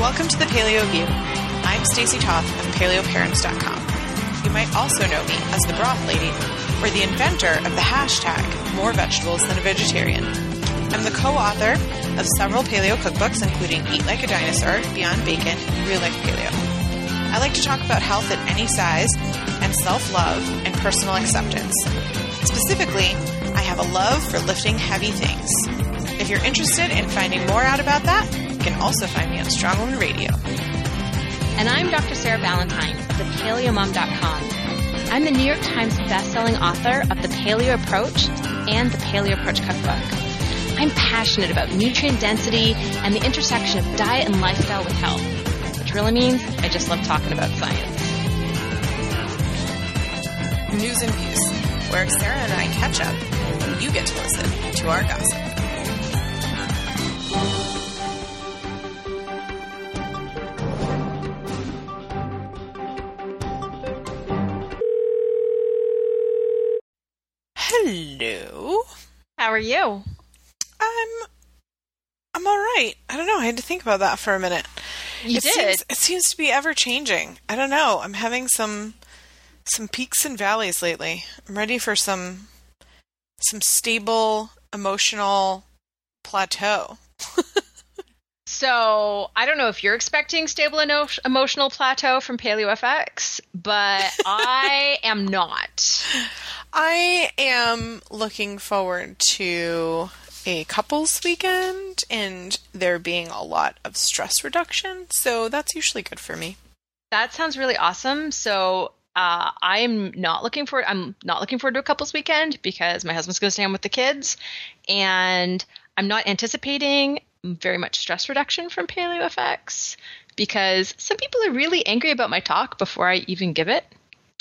Welcome to the Paleo View. I'm Stacey Toth of PaleoParents.com. You might also know me as the Broth Lady, or the inventor of the hashtag More Vegetables Than a Vegetarian. I'm the co-author of several paleo cookbooks, including Eat Like a Dinosaur, Beyond Bacon, and Real Life Paleo. I like to talk about health at any size, and self-love and personal acceptance. Specifically, I have a love for lifting heavy things. If you're interested in finding more out about that, you can also find me on Strong Woman Radio. And I'm Dr. Sarah Valentine of thepaleomom.com. I'm the New York Times bestselling author of The Paleo Approach and The Paleo Approach Cookbook. I'm passionate about nutrient density and the intersection of diet and lifestyle with health, which really means I just love talking about science. News and Views, where Sarah and I catch up and you get to listen to our gossip. Hello. How are you? I'm all right. I don't know. I had to think about that for a minute. It seems to be ever changing. I don't know. I'm having some peaks and valleys lately. I'm ready for some stable emotional plateau. So, I don't know if you're expecting stable emotional plateau from PaleoFX, but I am not. I am looking forward to a couples weekend and there being a lot of stress reduction, so that's usually good for me. That sounds really awesome. So, I'm not looking forward to a couples weekend because my husband's going to stay home with the kids, and I'm not anticipating very much stress reduction from PaleoFX because some people are really angry about my talk before I even give it.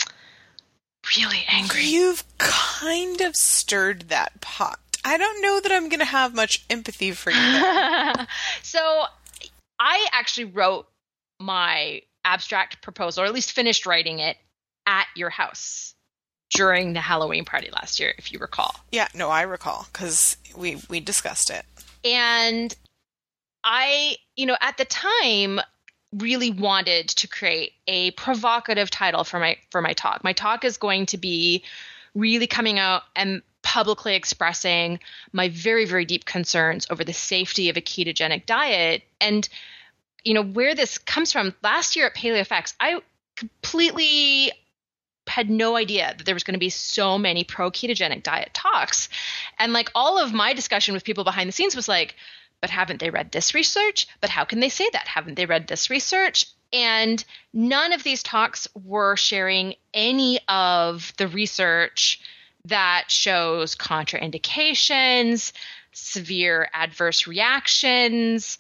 Really angry. You've kind of stirred that pot. I don't know that I'm going to have much empathy for you there. So I actually wrote my abstract proposal, or at least finished writing it, at your house during the Halloween party last year, if you recall. Yeah, no, I recall because we discussed it. And I, at the time, really wanted to create a provocative title for my talk. My talk is going to be really coming out and publicly expressing my very, very deep concerns over the safety of a ketogenic diet. And, where this comes from, last year at PaleoFX, I completely had no idea that there was going to be so many pro-ketogenic diet talks. And all of my discussion with people behind the scenes was like, but haven't they read this research? But how can they say that? Haven't they read this research? And none of these talks were sharing any of the research that shows contraindications, severe adverse reactions,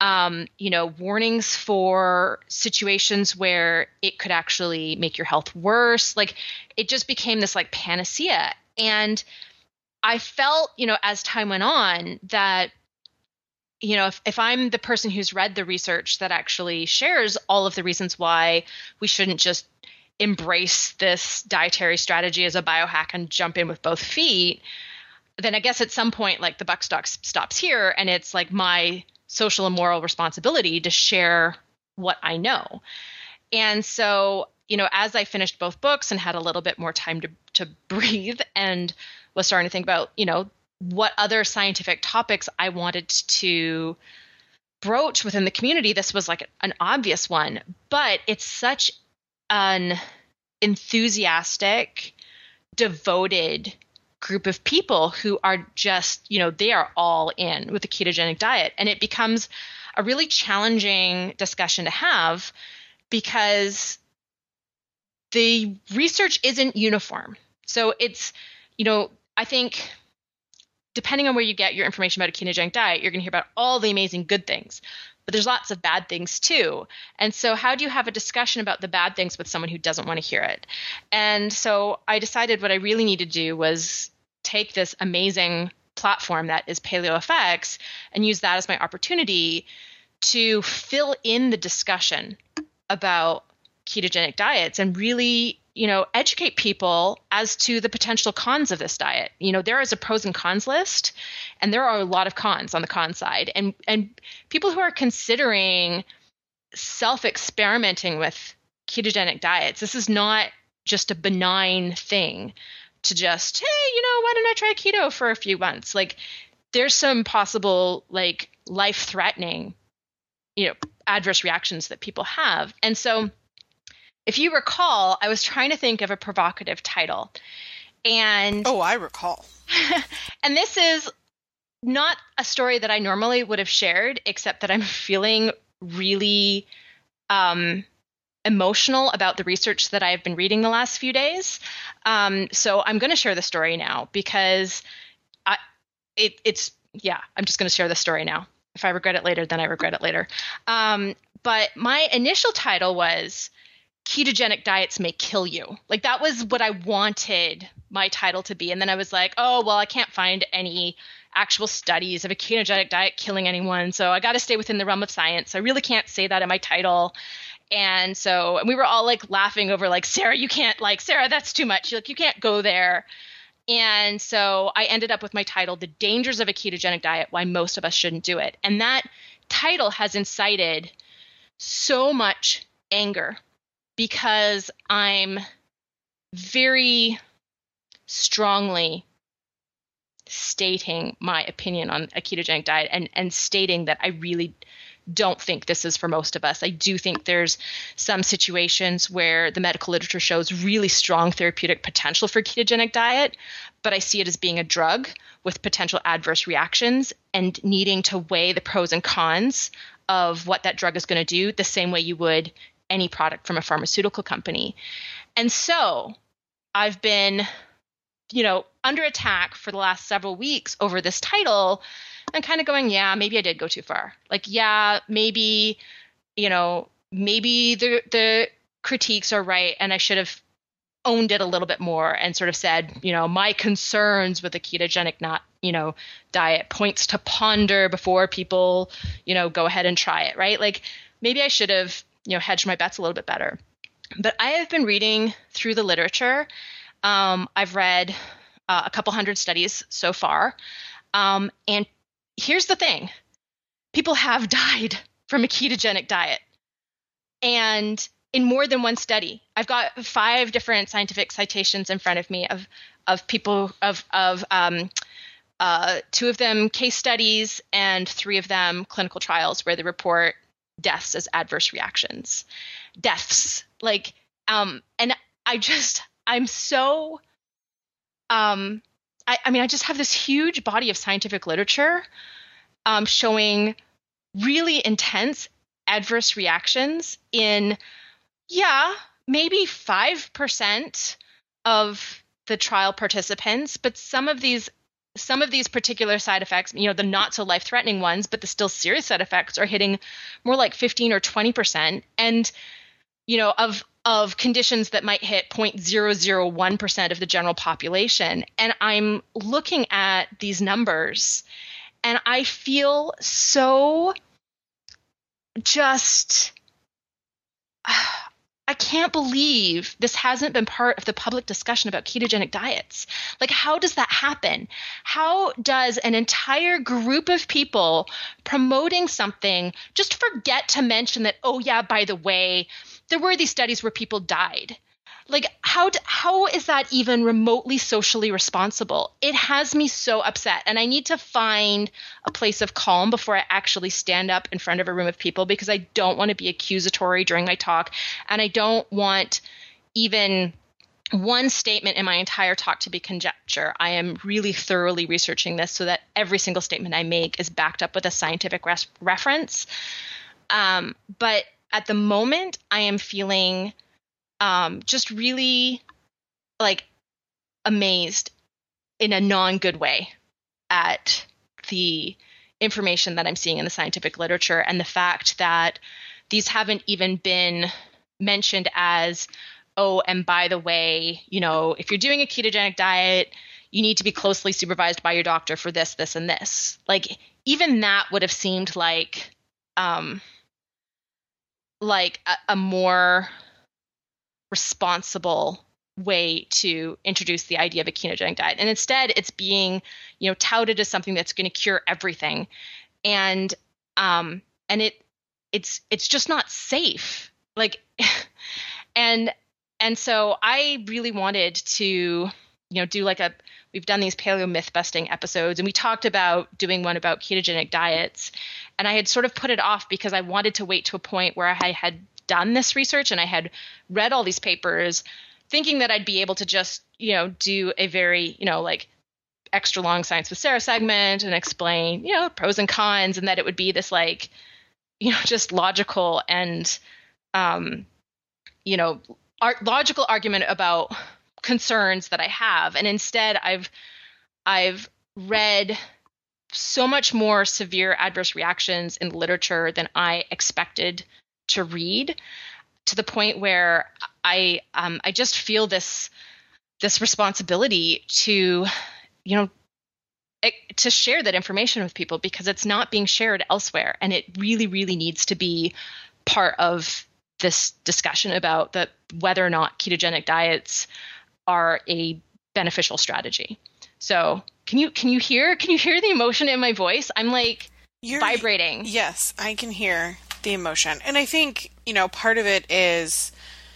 warnings for situations where it could actually make your health worse. It just became this panacea. And I felt, as time went on that, if I'm the person who's read the research that actually shares all of the reasons why we shouldn't just embrace this dietary strategy as a biohack and jump in with both feet, then I guess at some point, the buck stops here, and it's my social and moral responsibility to share what I know. And so, as I finished both books and had a little bit more time to breathe and was starting to think about, what other scientific topics I wanted to broach within the community, this was an obvious one. But it's such an enthusiastic, devoted group of people who are just, they are all in with the ketogenic diet. And it becomes a really challenging discussion to have because the research isn't uniform. So it's, I think depending on where you get your information about a ketogenic diet, you're going to hear about all the amazing good things, but there's lots of bad things too. And so how do you have a discussion about the bad things with someone who doesn't want to hear it? And so I decided what I really needed to do was take this amazing platform that is PaleoFX and use that as my opportunity to fill in the discussion about ketogenic diets and really educate people as to the potential cons of this diet. There is a pros and cons list, and there are a lot of cons on the con side. And people who are considering self-experimenting with ketogenic diets. This is not just a benign thing to just, hey, why don't I try keto for a few months? Like, there's some possible, like, life-threatening, adverse reactions that people have. And so if you recall, I was trying to think of a provocative title. And I recall. And this is not a story that I normally would have shared, except that I'm feeling really emotional about the research that I've been reading the last few days. So I'm going to share the story now because I'm just going to share the story now. If I regret it later, then I regret it later. But my initial title was Ketogenic Diets May Kill You. Like, that was what I wanted my title to be. And then I was like, oh, well, I can't find any actual studies of a ketogenic diet killing anyone. So I got to stay within the realm of science. I really can't say that in my title. And we were all like laughing over like, Sarah, you can't, like, Sarah, that's too much. Like, you can't go there. And so I ended up with my title, The Dangers of a Ketogenic Diet, Why Most of Us Shouldn't Do It. And that title has incited so much anger because I'm very strongly stating my opinion on a ketogenic diet and stating that I really don't think this is for most of us. I do think there's some situations where the medical literature shows really strong therapeutic potential for ketogenic diet, but I see it as being a drug with potential adverse reactions and needing to weigh the pros and cons of what that drug is going to do the same way you would any product from a pharmaceutical company. And so I've been, under attack for the last several weeks over this title and kind of going, yeah, maybe I did go too far. Like, yeah, maybe, maybe the critiques are right and I should have owned it a little bit more and sort of said, my concerns with the ketogenic diet points to ponder before people, go ahead and try it, right? Like, maybe I should have, hedged my bets a little bit better. But I have been reading through the literature. I've read a couple hundred studies so far. And here's the thing. People have died from a ketogenic diet. And in more than one study, I've got 5 different scientific citations in front of me of people, of 2 of them case studies and 3 of them clinical trials where they report deaths as adverse reactions. Deaths. Like, and I'm so, I just have this huge body of scientific literature showing really intense adverse reactions in, maybe 5% of the trial participants, but some of these particular side effects, the not so life-threatening ones, but the still serious side effects are hitting more like 15 or 20%. And, of conditions that might hit 0.001% of the general population. And I'm looking at these numbers and I feel so just, I can't believe this hasn't been part of the public discussion about ketogenic diets. Like, how does that happen? How does an entire group of people promoting something just forget to mention that, oh yeah, by the way, there were these studies where people died? Like, how is that even remotely socially responsible? It has me so upset. And I need to find a place of calm before I actually stand up in front of a room of people, because I don't want to be accusatory during my talk. And I don't want even one statement in my entire talk to be conjecture. I am really thoroughly researching this so that every single statement I make is backed up with a scientific reference. But at the moment, I am feeling just really like amazed in a non-good way at the information that I'm seeing in the scientific literature and the fact that these haven't even been mentioned as, oh, and by the way, if you're doing a ketogenic diet, you need to be closely supervised by your doctor for this, this, and this. Like, even that would have seemed like a more responsible way to introduce the idea of a ketogenic diet. And instead, it's being, touted as something that's going to cure everything. And it it's just not safe. Like, and so I really wanted to, do we've done these paleo myth busting episodes, and we talked about doing one about ketogenic diets. And I had sort of put it off because I wanted to wait to a point where I had done this research and I had read all these papers, thinking that I'd be able to just, do a very, extra long Science with Sarah segment and explain, pros and cons, and that it would be this just logical and, logical argument about concerns that I have. And instead I've read so much more severe adverse reactions in literature than I expected to read, to the point where I just feel this responsibility to, to share that information with people, because it's not being shared elsewhere. And it really, really needs to be part of this discussion about whether or not ketogenic diets are a beneficial strategy. So can you hear the emotion in my voice? I'm vibrating. Yes, I can hear the emotion. And I think, part of it is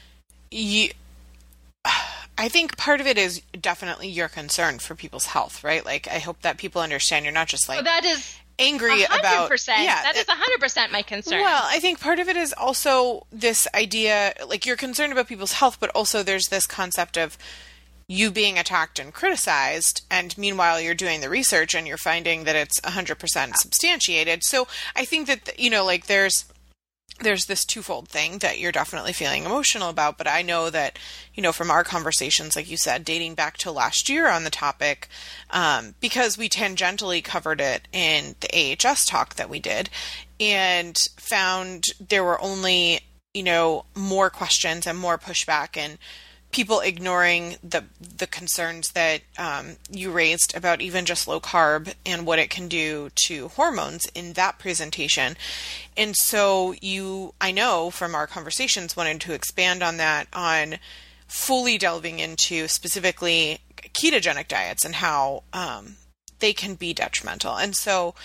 I think part of it is definitely your concern for people's health, right? Like, I hope that people understand you're not just that is angry 100%, about. Yeah, that is 100% my concern. Well, I think part of it is also this idea, like, you're concerned about people's health, but also there's this concept of you being attacked and criticized, and meanwhile you're doing the research and you're finding that it's 100% substantiated. So I think that, there's this twofold thing that you're definitely feeling emotional about. But I know that, from our conversations, like you said, dating back to last year on the topic, because we tangentially covered it in the AHS talk that we did, and found there were only, more questions and more pushback and people ignoring the concerns that you raised about even just low carb and what it can do to hormones in that presentation. And so I know from our conversations, wanted to expand on that, on fully delving into specifically ketogenic diets and how they can be detrimental. And so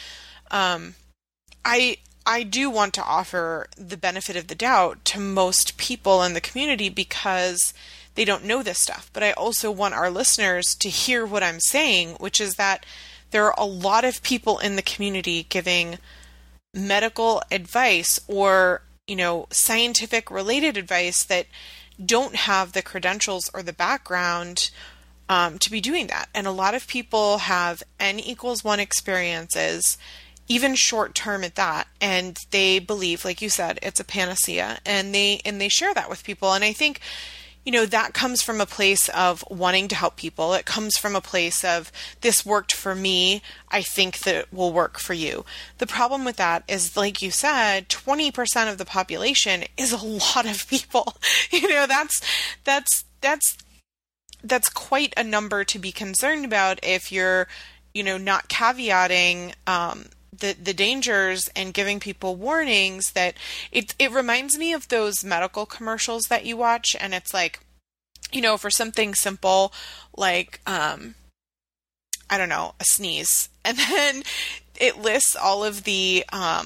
I do want to offer the benefit of the doubt to most people in the community because they don't know this stuff. But I also want our listeners to hear what I'm saying, which is that there are a lot of people in the community giving medical advice or, scientific related advice that don't have the credentials or the background to be doing that. And a lot of people have N=1 experiences, even short term at that, and they believe, like you said, it's a panacea, and they share that with people. And I think that comes from a place of wanting to help people. It comes from a place of, this worked for me, I think that it will work for you. The problem with that is, like you said, 20% of the population is a lot of people. That's quite a number to be concerned about if you're, not caveating the dangers and giving people warnings. That it reminds me of those medical commercials that you watch, and it's like, for something simple like I don't know, a sneeze, and then it lists all of the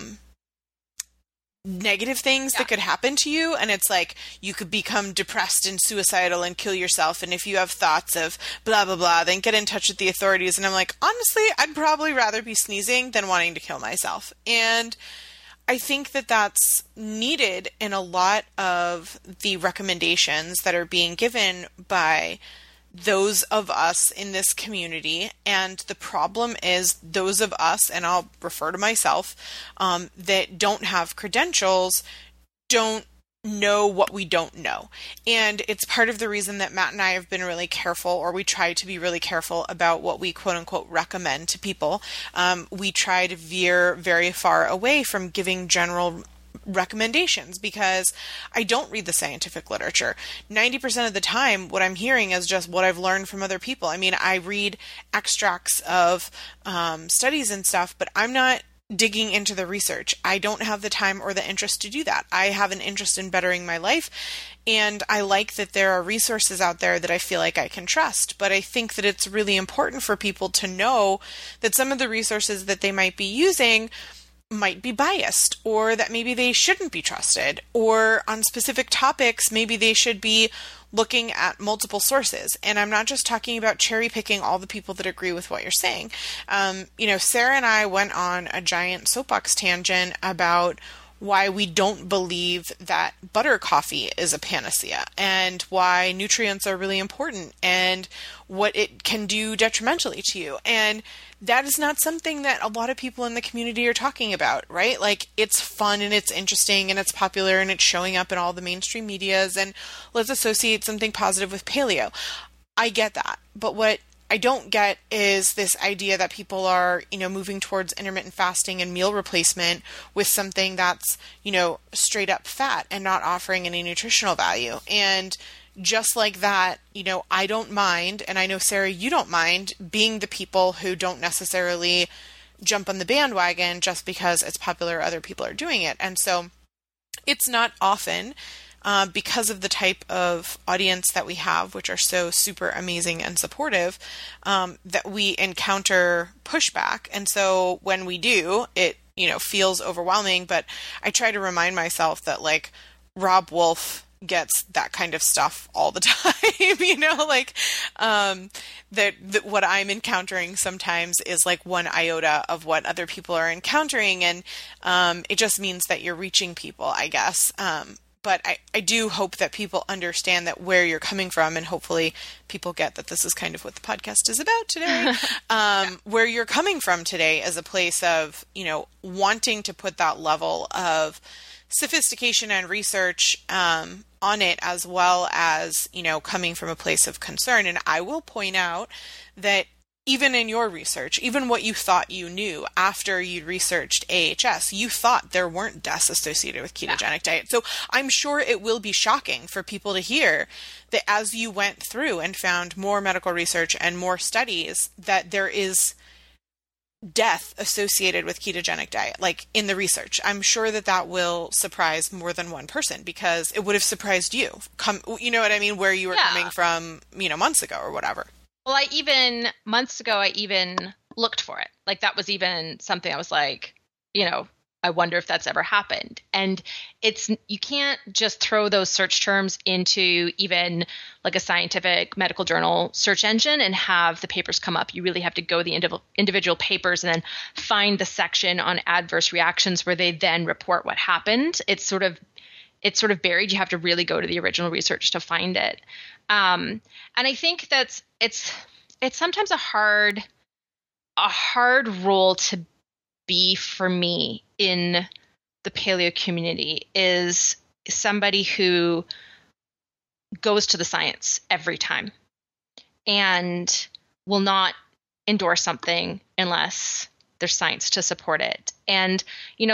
negative things that could happen to you, and it's like, you could become depressed and suicidal and kill yourself, and if you have thoughts of blah blah blah, then get in touch with the authorities. And I'm like, honestly, I'd probably rather be sneezing than wanting to kill myself. And I think that that's needed in a lot of the recommendations that are being given by those of us in this community. And the problem is, those of us, and I'll refer to myself, that don't have credentials don't know what we don't know. And it's part of the reason that Matt and I have been really careful, or we try to be really careful about what we quote unquote recommend to people. We try to veer very far away from giving general recommendations, because I don't read the scientific literature. 90% of the time, what I'm hearing is just what I've learned from other people. I mean, I read extracts of studies and stuff, but I'm not digging into the research. I don't have the time or the interest to do that. I have an interest in bettering my life, and I like that there are resources out there that I feel like I can trust. But I think that it's really important for people to know that some of the resources that they might be using might be biased, or that maybe they shouldn't be trusted, or on specific topics, maybe they should be looking at multiple sources. And I'm not just talking about cherry picking all the people that agree with what you're saying. Sarah and I went on a giant soapbox tangent about why we don't believe that butter coffee is a panacea, and why nutrients are really important, and what it can do detrimentally to you. And that is not something that a lot of people in the community are talking about, right? Like, it's fun and it's interesting and it's popular and it's showing up in all the mainstream medias, and let's associate something positive with paleo. I get that. But what I don't get is this idea that people are, moving towards intermittent fasting and meal replacement with something that's, straight up fat and not offering any nutritional value. And just like that, I don't mind, and I know, Sarah, you don't mind being the people who don't necessarily jump on the bandwagon just because it's popular, other people are doing it. And so it's not often, because of the type of audience that we have, which are so super amazing and supportive, that we encounter pushback. And so when we do, it, feels overwhelming. But I try to remind myself that, like, Rob Wolf gets that kind of stuff all the time, that what I'm encountering sometimes is like one iota of what other people are encountering. And it just means that you're reaching people, I guess. But I do hope that people understand that where you're coming from, and hopefully people get that this is kind of what the podcast is about today. Where you're coming from today is a place of, wanting to put that level of sophistication and research on it, as well as, coming from a place of concern. And I will point out that even in your research, even what you thought you knew after you'd researched AHS, you thought there weren't deaths associated with ketogenic diet. So I'm sure it will be shocking for people to hear that as you went through and found more medical research and more studies, that there is death associated with ketogenic diet, like in the research. I'm sure that will surprise more than one person, because it would have surprised you. You know what I mean? Where you were coming from, months ago or whatever. Well, months ago, I even looked for it. Like, that was even something I was like, I wonder if that's ever happened. And you can't just throw those search terms into even like a scientific medical journal search engine and have the papers come up. You really have to go the individual papers and then find the section on adverse reactions where they then report what happened. It's sort of buried. You have to really go to the original research to find it. And I think it's sometimes a hard role to be for me in the paleo community, is somebody who goes to the science every time and will not endorse something unless there's science to support it. And,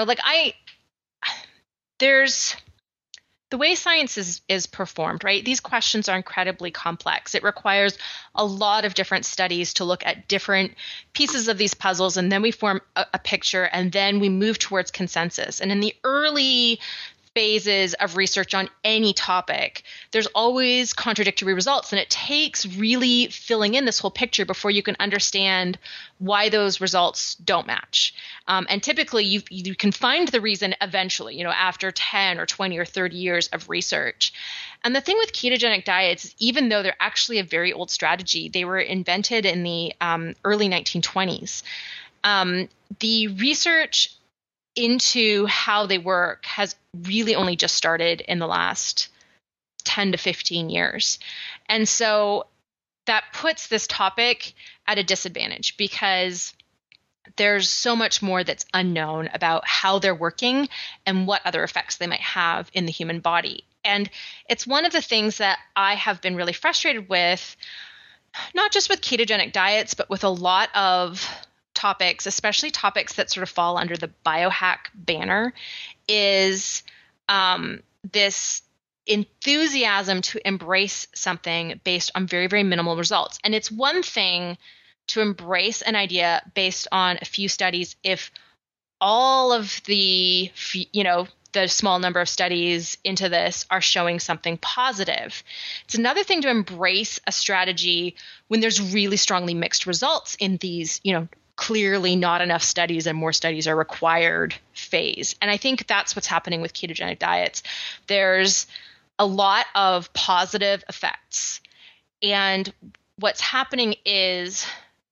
there's the way science is performed, right? These questions are incredibly complex. It requires a lot of different studies to look at different pieces of these puzzles, and then we form a picture, and then we move towards consensus. And in the early phases of research on any topic, there's always contradictory results, and it takes really filling in this whole picture before you can understand why those results don't match. And typically you can find the reason eventually, after 10 or 20 or 30 years of research. And the thing with ketogenic diets, even though they're actually a very old strategy, they were invented in the early 1920s. The research into how they work has really only just started in the last 10 to 15 years. And so that puts this topic at a disadvantage, because there's so much more that's unknown about how they're working and what other effects they might have in the human body. And it's one of the things that I have been really frustrated with, not just with ketogenic diets, but with a lot of topics, especially topics that sort of fall under the biohack banner, is this enthusiasm to embrace something based on very, very minimal results. And it's one thing to embrace an idea based on a few studies if all of the, the small number of studies into this are showing something positive. It's another thing to embrace a strategy when there's really strongly mixed results in these, clearly not enough studies and more studies are required phase. And I think that's what's happening with ketogenic diets. There's a lot of positive effects. And what's happening is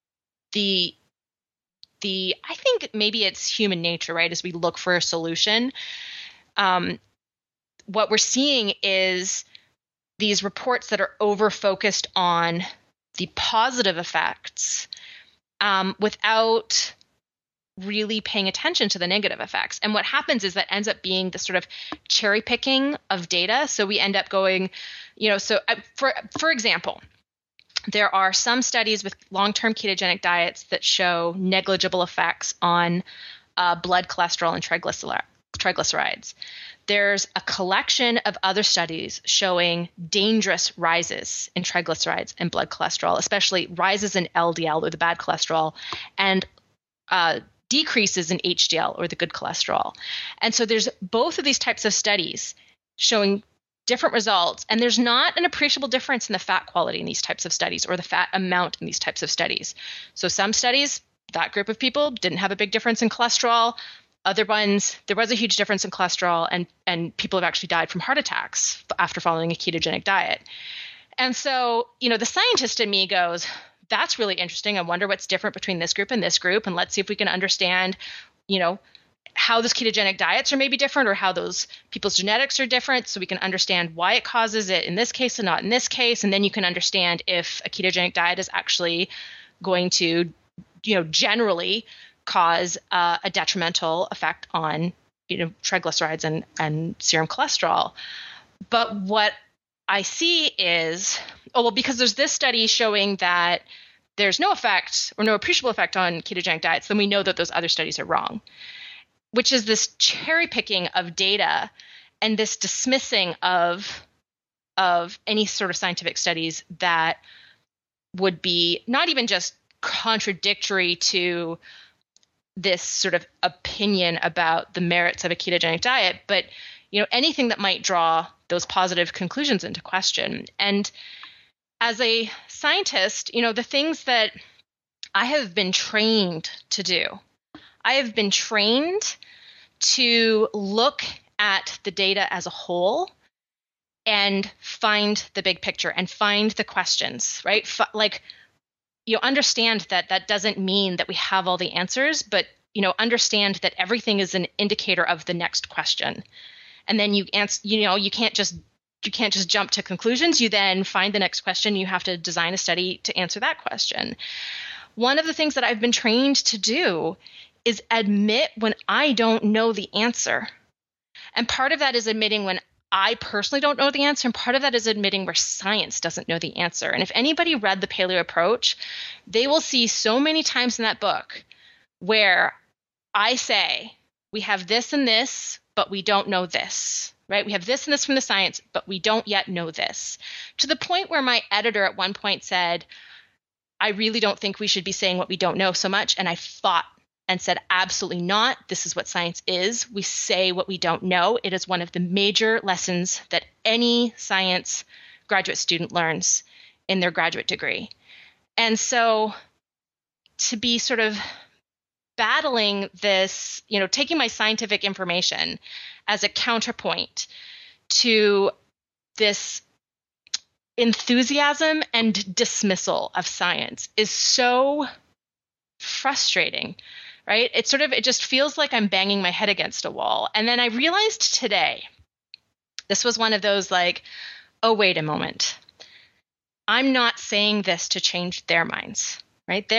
I think maybe it's human nature, right? As we look for a solution, what we're seeing is these reports that are over-focused on the positive effects without really paying attention to the negative effects. And what happens is that ends up being the sort of cherry picking of data. So we end up going, for example, there are some studies with long-term ketogenic diets that show negligible effects on blood cholesterol and triglycerides. There's a collection of other studies showing dangerous rises in triglycerides and blood cholesterol, especially rises in LDL or the bad cholesterol, and decreases in HDL or the good cholesterol. And so there's both of these types of studies showing different results, and there's not an appreciable difference in the fat quality in these types of studies or the fat amount in these types of studies. So some studies, that group of people didn't have a big difference in cholesterol. Other ones, there was a huge difference in cholesterol, and people have actually died from heart attacks after following a ketogenic diet. And so, the scientist in me goes, that's really interesting. I wonder what's different between this group, and let's see if we can understand, how those ketogenic diets are maybe different, or how those people's genetics are different, so we can understand why it causes it in this case and not in this case. And then you can understand if a ketogenic diet is actually going to, generally cause a detrimental effect on, triglycerides and serum cholesterol. But what I see is, because there's this study showing that there's no effect or no appreciable effect on ketogenic diets, then we know that those other studies are wrong, which is this cherry picking of data and this dismissing of any sort of scientific studies that would be not even just contradictory to this sort of opinion about the merits of a ketogenic diet, but anything that might draw those positive conclusions into question. And as a scientist, the things that I have been trained to do, I have been trained to look at the data as a whole and find the big picture and find the questions, right? Understand that doesn't mean that we have all the answers, but, understand that everything is an indicator of the next question. And then you can't just jump to conclusions. You then find the next question. You have to design a study to answer that question. One of the things that I've been trained to do is admit when I don't know the answer. And part of that is admitting when I personally don't know the answer, and part of that is admitting where science doesn't know the answer. And if anybody read The Paleo Approach, they will see so many times in that book where I say, we have this and this, but we don't know this, right? We have this and this from the science, but we don't yet know this. To the point where my editor at one point said, I really don't think we should be saying what we don't know so much. And I fought and said, absolutely not. This is what science is. We say what we don't know. It is one of the major lessons that any science graduate student learns in their graduate degree. And so to be sort of battling this, taking my scientific information as a counterpoint to this enthusiasm and dismissal of science is so frustrating, right? It just feels like I'm banging my head against a wall. And then I realized today, this was one of those oh, wait a moment. I'm not saying this to change their minds, right?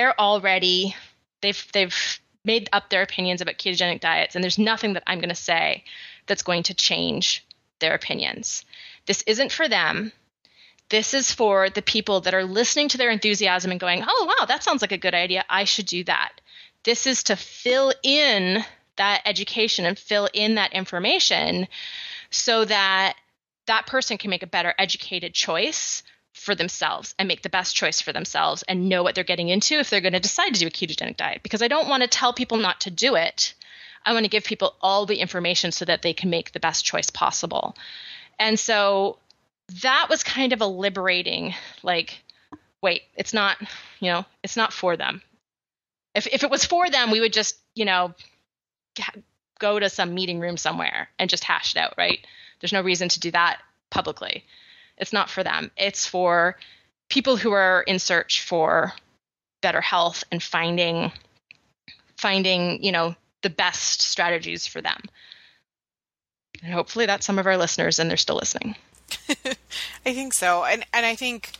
They've made up their opinions about ketogenic diets, and there's nothing that I'm going to say that's going to change their opinions. This isn't for them. This is for the people that are listening to their enthusiasm and going, oh, wow, that sounds like a good idea. I should do that. This is to fill in that education and fill in that information so that that person can make a better educated choice for themselves and make the best choice for themselves and know what they're getting into if they're going to decide to do a ketogenic diet. Because I don't want to tell people not to do it. I want to give people all the information so that they can make the best choice possible. And so that was kind of a liberating, wait, it's not for them. If it was for them, we would just, go to some meeting room somewhere and just hash it out, right? There's no reason to do that publicly. It's not for them. It's for people who are in search for better health and finding, the best strategies for them. And hopefully that's some of our listeners and they're still listening. I think so. And I think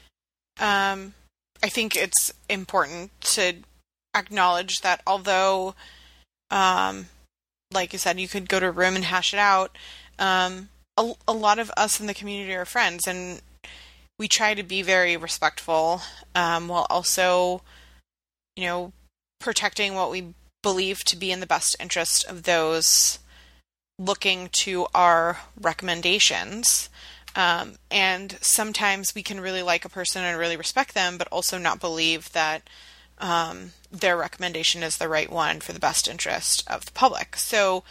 it's important to acknowledge that although, like you said, you could go to a room and hash it out, a lot of us in the community are friends, and we try to be very respectful, while also, protecting what we believe to be in the best interest of those looking to our recommendations. And sometimes we can really like a person and really respect them, but also not believe that their recommendation is the right one for the best interest of the public. So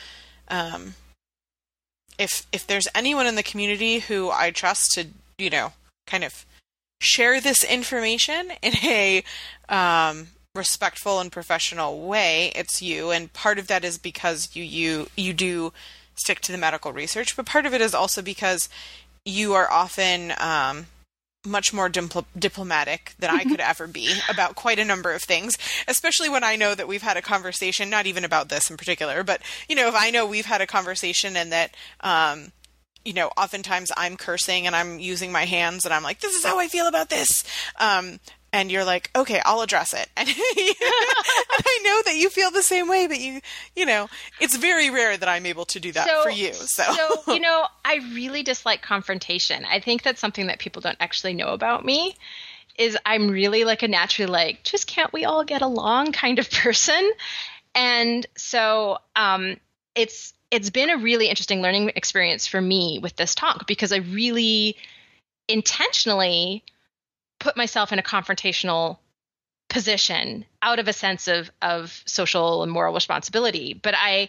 if there's anyone in the community who I trust to, kind of share this information in a respectful and professional way, it's you. And part of that is because you do stick to the medical research, but part of it is also because you are often much more diplomatic than I could ever be about quite a number of things, especially when I know that we've had a conversation, not even about this in particular, but, if I know we've had a conversation and that, oftentimes I'm cursing and I'm using my hands and I'm like, this is how I feel about this. And you're like, okay, I'll address it. And I know that you feel the same way, but it's very rare that I'm able to do that for you. So, I really dislike confrontation. I think that's something that people don't actually know about me, is I'm really like a naturally just can't we all get along kind of person. And so, it's been a really interesting learning experience for me with this talk, because I really intentionally put myself in a confrontational position out of a sense of social and moral responsibility. But I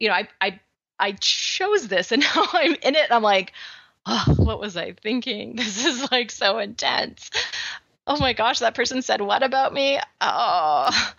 chose this, and now I'm in it. I'm like, oh, what was I thinking? This is like so intense. Oh my gosh, that person said what about me? Oh,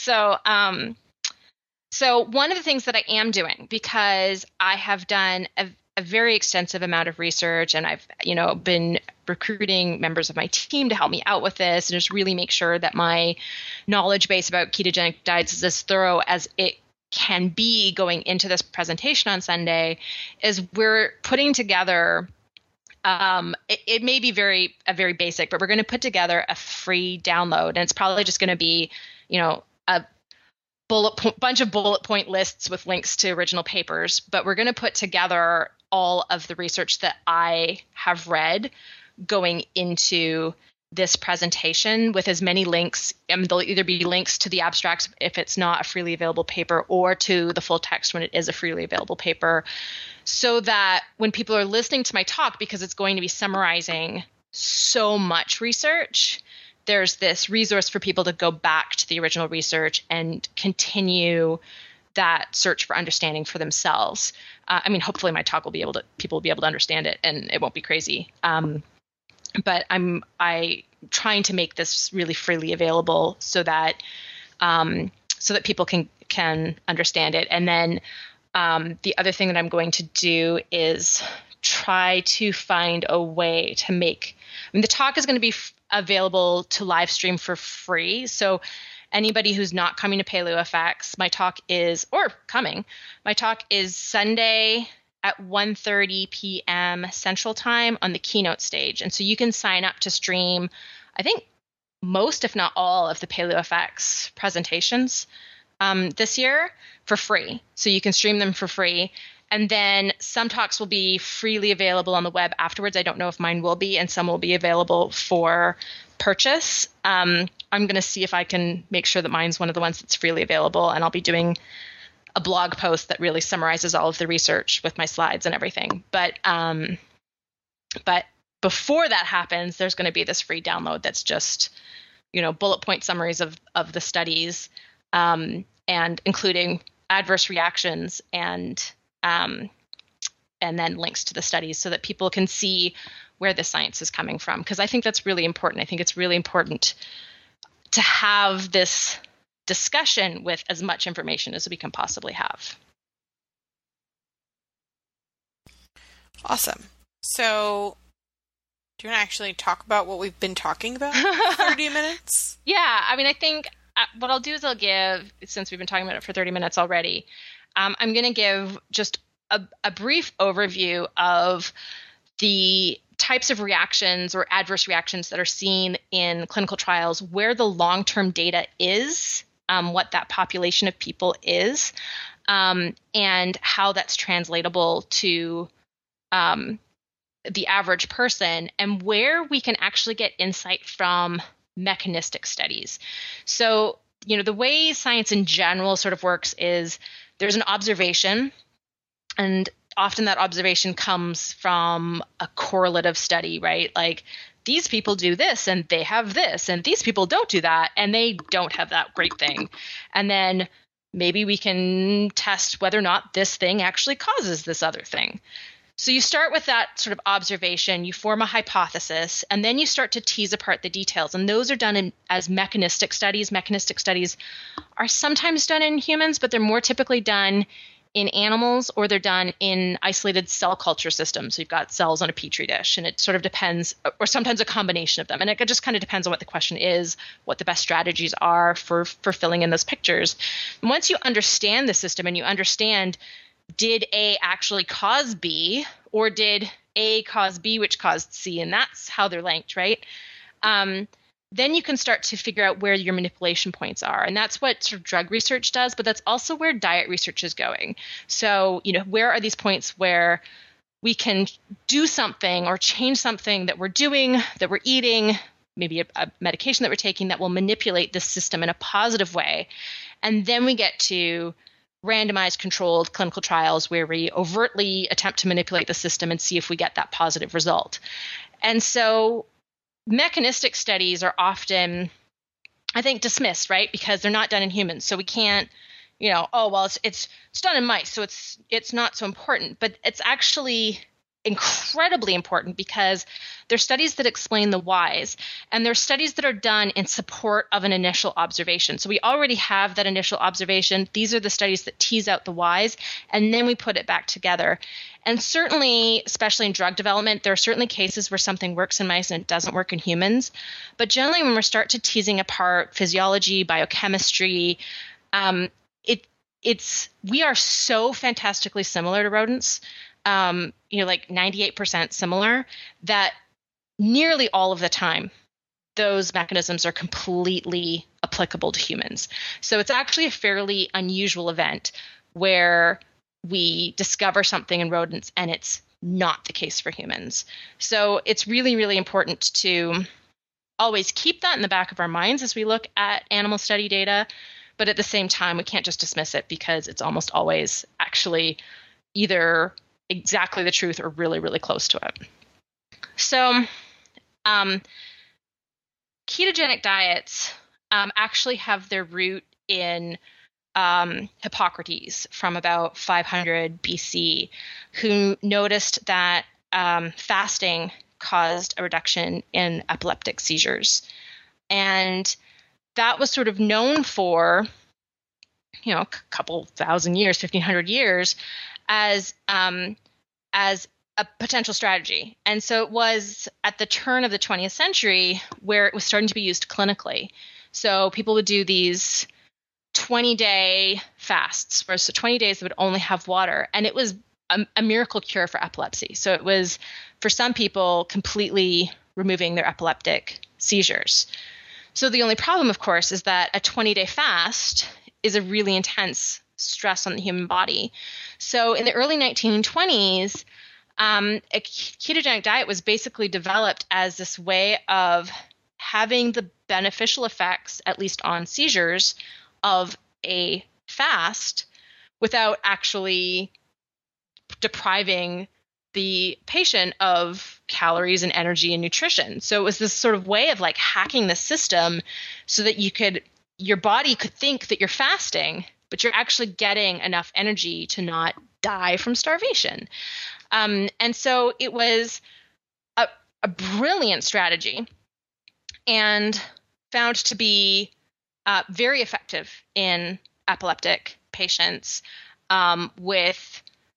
so one of the things that I am doing, because I have done a very extensive amount of research, and I've, been recruiting members of my team to help me out with this and just really make sure that my knowledge base about ketogenic diets is as thorough as it can be going into this presentation on Sunday, is we're putting together, it may be very basic, but we're going to put together a free download, and it's probably just going to be, a bunch of bullet point lists with links to original papers, but we're going to put together all of the research that I have read going into this presentation with as many links. There'll either be links to the abstracts if it's not a freely available paper, or to the full text when it is a freely available paper, so that when people are listening to my talk, because it's going to be summarizing so much research, there's this resource for people to go back to the original research and continue that search for understanding for themselves. Hopefully my talk people will be able to understand it and it won't be crazy. But I'm trying to make this really freely available so that people can understand it. And then the other thing that I'm going to do is try to find a way to make, the talk is going to be available to live stream for free. So anybody who's not coming to PaleoFX, my talk is Sunday at 1:30 p.m. Central Time on the keynote stage. And so you can sign up to stream, I think, most, if not all, of the PaleoFX presentations this year for free. So you can stream them for free. And then some talks will be freely available on the web afterwards. I don't know if mine will be, and some will be available for purchase. I'm going to see if I can make sure that mine's one of the ones that's freely available, and I'll be doing a blog post that really summarizes all of the research with my slides and everything. But before that happens, there's going to be this free download that's just, bullet point summaries of the studies, and including adverse reactions and then links to the studies so that people can see where the science is coming from. Because I think that's really important. I think it's really important to have this discussion with as much information as we can possibly have. Awesome. So, do you want to actually talk about what we've been talking about for 30 minutes? Yeah, I mean, I think what I'll do is I'll give, since we've been talking about it for 30 minutes already, I'm going to give just a brief overview of the types of reactions or adverse reactions that are seen in clinical trials, where the long-term data is, what that population of people is, and how that's translatable to the average person, and where we can actually get insight from mechanistic studies. So, the way science in general sort of works is there's an observation, and often that observation comes from a correlative study, right? Like, these people do this and they have this, and these people don't do that and they don't have that great thing. And then maybe we can test whether or not this thing actually causes this other thing. So you start with that sort of observation, you form a hypothesis, and then you start to tease apart the details. And those are done as mechanistic studies. Mechanistic studies are sometimes done in humans, but they're more typically done in animals, or they're done in isolated cell culture systems. So you've got cells on a petri dish, and it sort of depends, or sometimes a combination of them. And it just kind of depends on what the question is, what the best strategies are for filling in those pictures. And once you understand the system and you understand, did A actually cause B, or did A cause B, which caused C, and that's how they're linked, right? Then you can start to figure out where your manipulation points are. And that's what sort of drug research does, but that's also where diet research is going. So, where are these points where we can do something or change something that we're doing, that we're eating, maybe a medication that we're taking, that will manipulate the system in a positive way. And then we get to randomized controlled clinical trials where we overtly attempt to manipulate the system and see if we get that positive result. And so mechanistic studies are often, I think, dismissed, right? Because they're not done in humans. So we can't, it's done in mice, so it's not so important. But it's actually incredibly important, because there's studies that explain the whys, and there's studies that are done in support of an initial observation. So we already have that initial observation. These are the studies that tease out the whys, and then we put it back together. And certainly, especially in drug development, there are certainly cases where something works in mice and it doesn't work in humans. But generally, when we start to teasing apart physiology, biochemistry, we are so fantastically similar to rodents, like 98% similar, that nearly all of the time, those mechanisms are completely applicable to humans. So it's actually a fairly unusual event where we discover something in rodents and it's not the case for humans. So it's really, really important to always keep that in the back of our minds as we look at animal study data. But at the same time, we can't just dismiss it, because it's almost always actually either exactly the truth or really, really close to it. So ketogenic diets actually have their root in Hippocrates from about 500 BC, who noticed that fasting caused a reduction in epileptic seizures. And that was sort of known for, a couple thousand years, 1,500 years, as a potential strategy. And so it was at the turn of the 20th century where it was starting to be used clinically. So people would do these 20-day fasts, where so 20 days they would only have water. And it was a miracle cure for epilepsy. So it was, for some people, completely removing their epileptic seizures. So the only problem, of course, is that a 20-day fast is a really intense stress on the human body. So in the early 1920s, a ketogenic diet was basically developed as this way of having the beneficial effects, at least on seizures, of a fast without actually depriving the patient of calories and energy and nutrition. So it was this sort of way of like hacking the system so that your body could think that you're fasting, but you're actually getting enough energy to not die from starvation. And so it was a brilliant strategy, and found to be very effective in epileptic patients with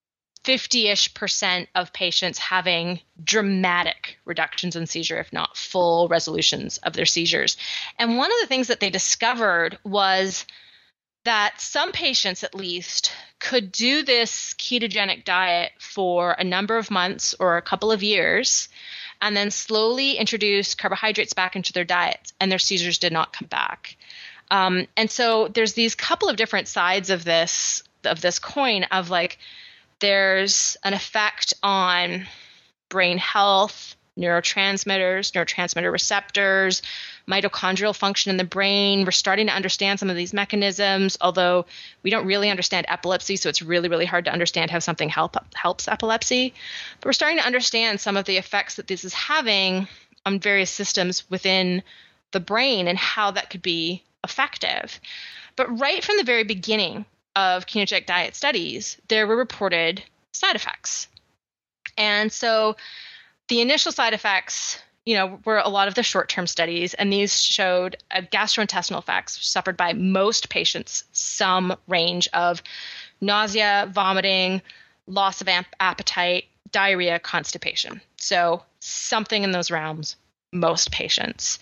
50-ish% of patients having dramatic reductions in seizure, if not full resolutions of their seizures. And one of the things that they discovered was that some patients, at least, could do this ketogenic diet for a number of months or a couple of years, and then slowly introduce carbohydrates back into their diet, and their seizures did not come back. And so there's these couple of different sides of this coin of like, there's an effect on brain health, neurotransmitter receptors, mitochondrial function in the brain. We're starting to understand some of these mechanisms, although we don't really understand epilepsy, so it's really, really hard to understand how something helps epilepsy. But we're starting to understand some of the effects that this is having on various systems within the brain and how that could be effective. But right from the very beginning of ketogenic diet studies, there were reported side effects. And so the initial side effects, were a lot of the short-term studies, and these showed gastrointestinal effects suffered by most patients, some range of nausea, vomiting, loss of appetite, diarrhea, constipation. So something in those realms, most patients.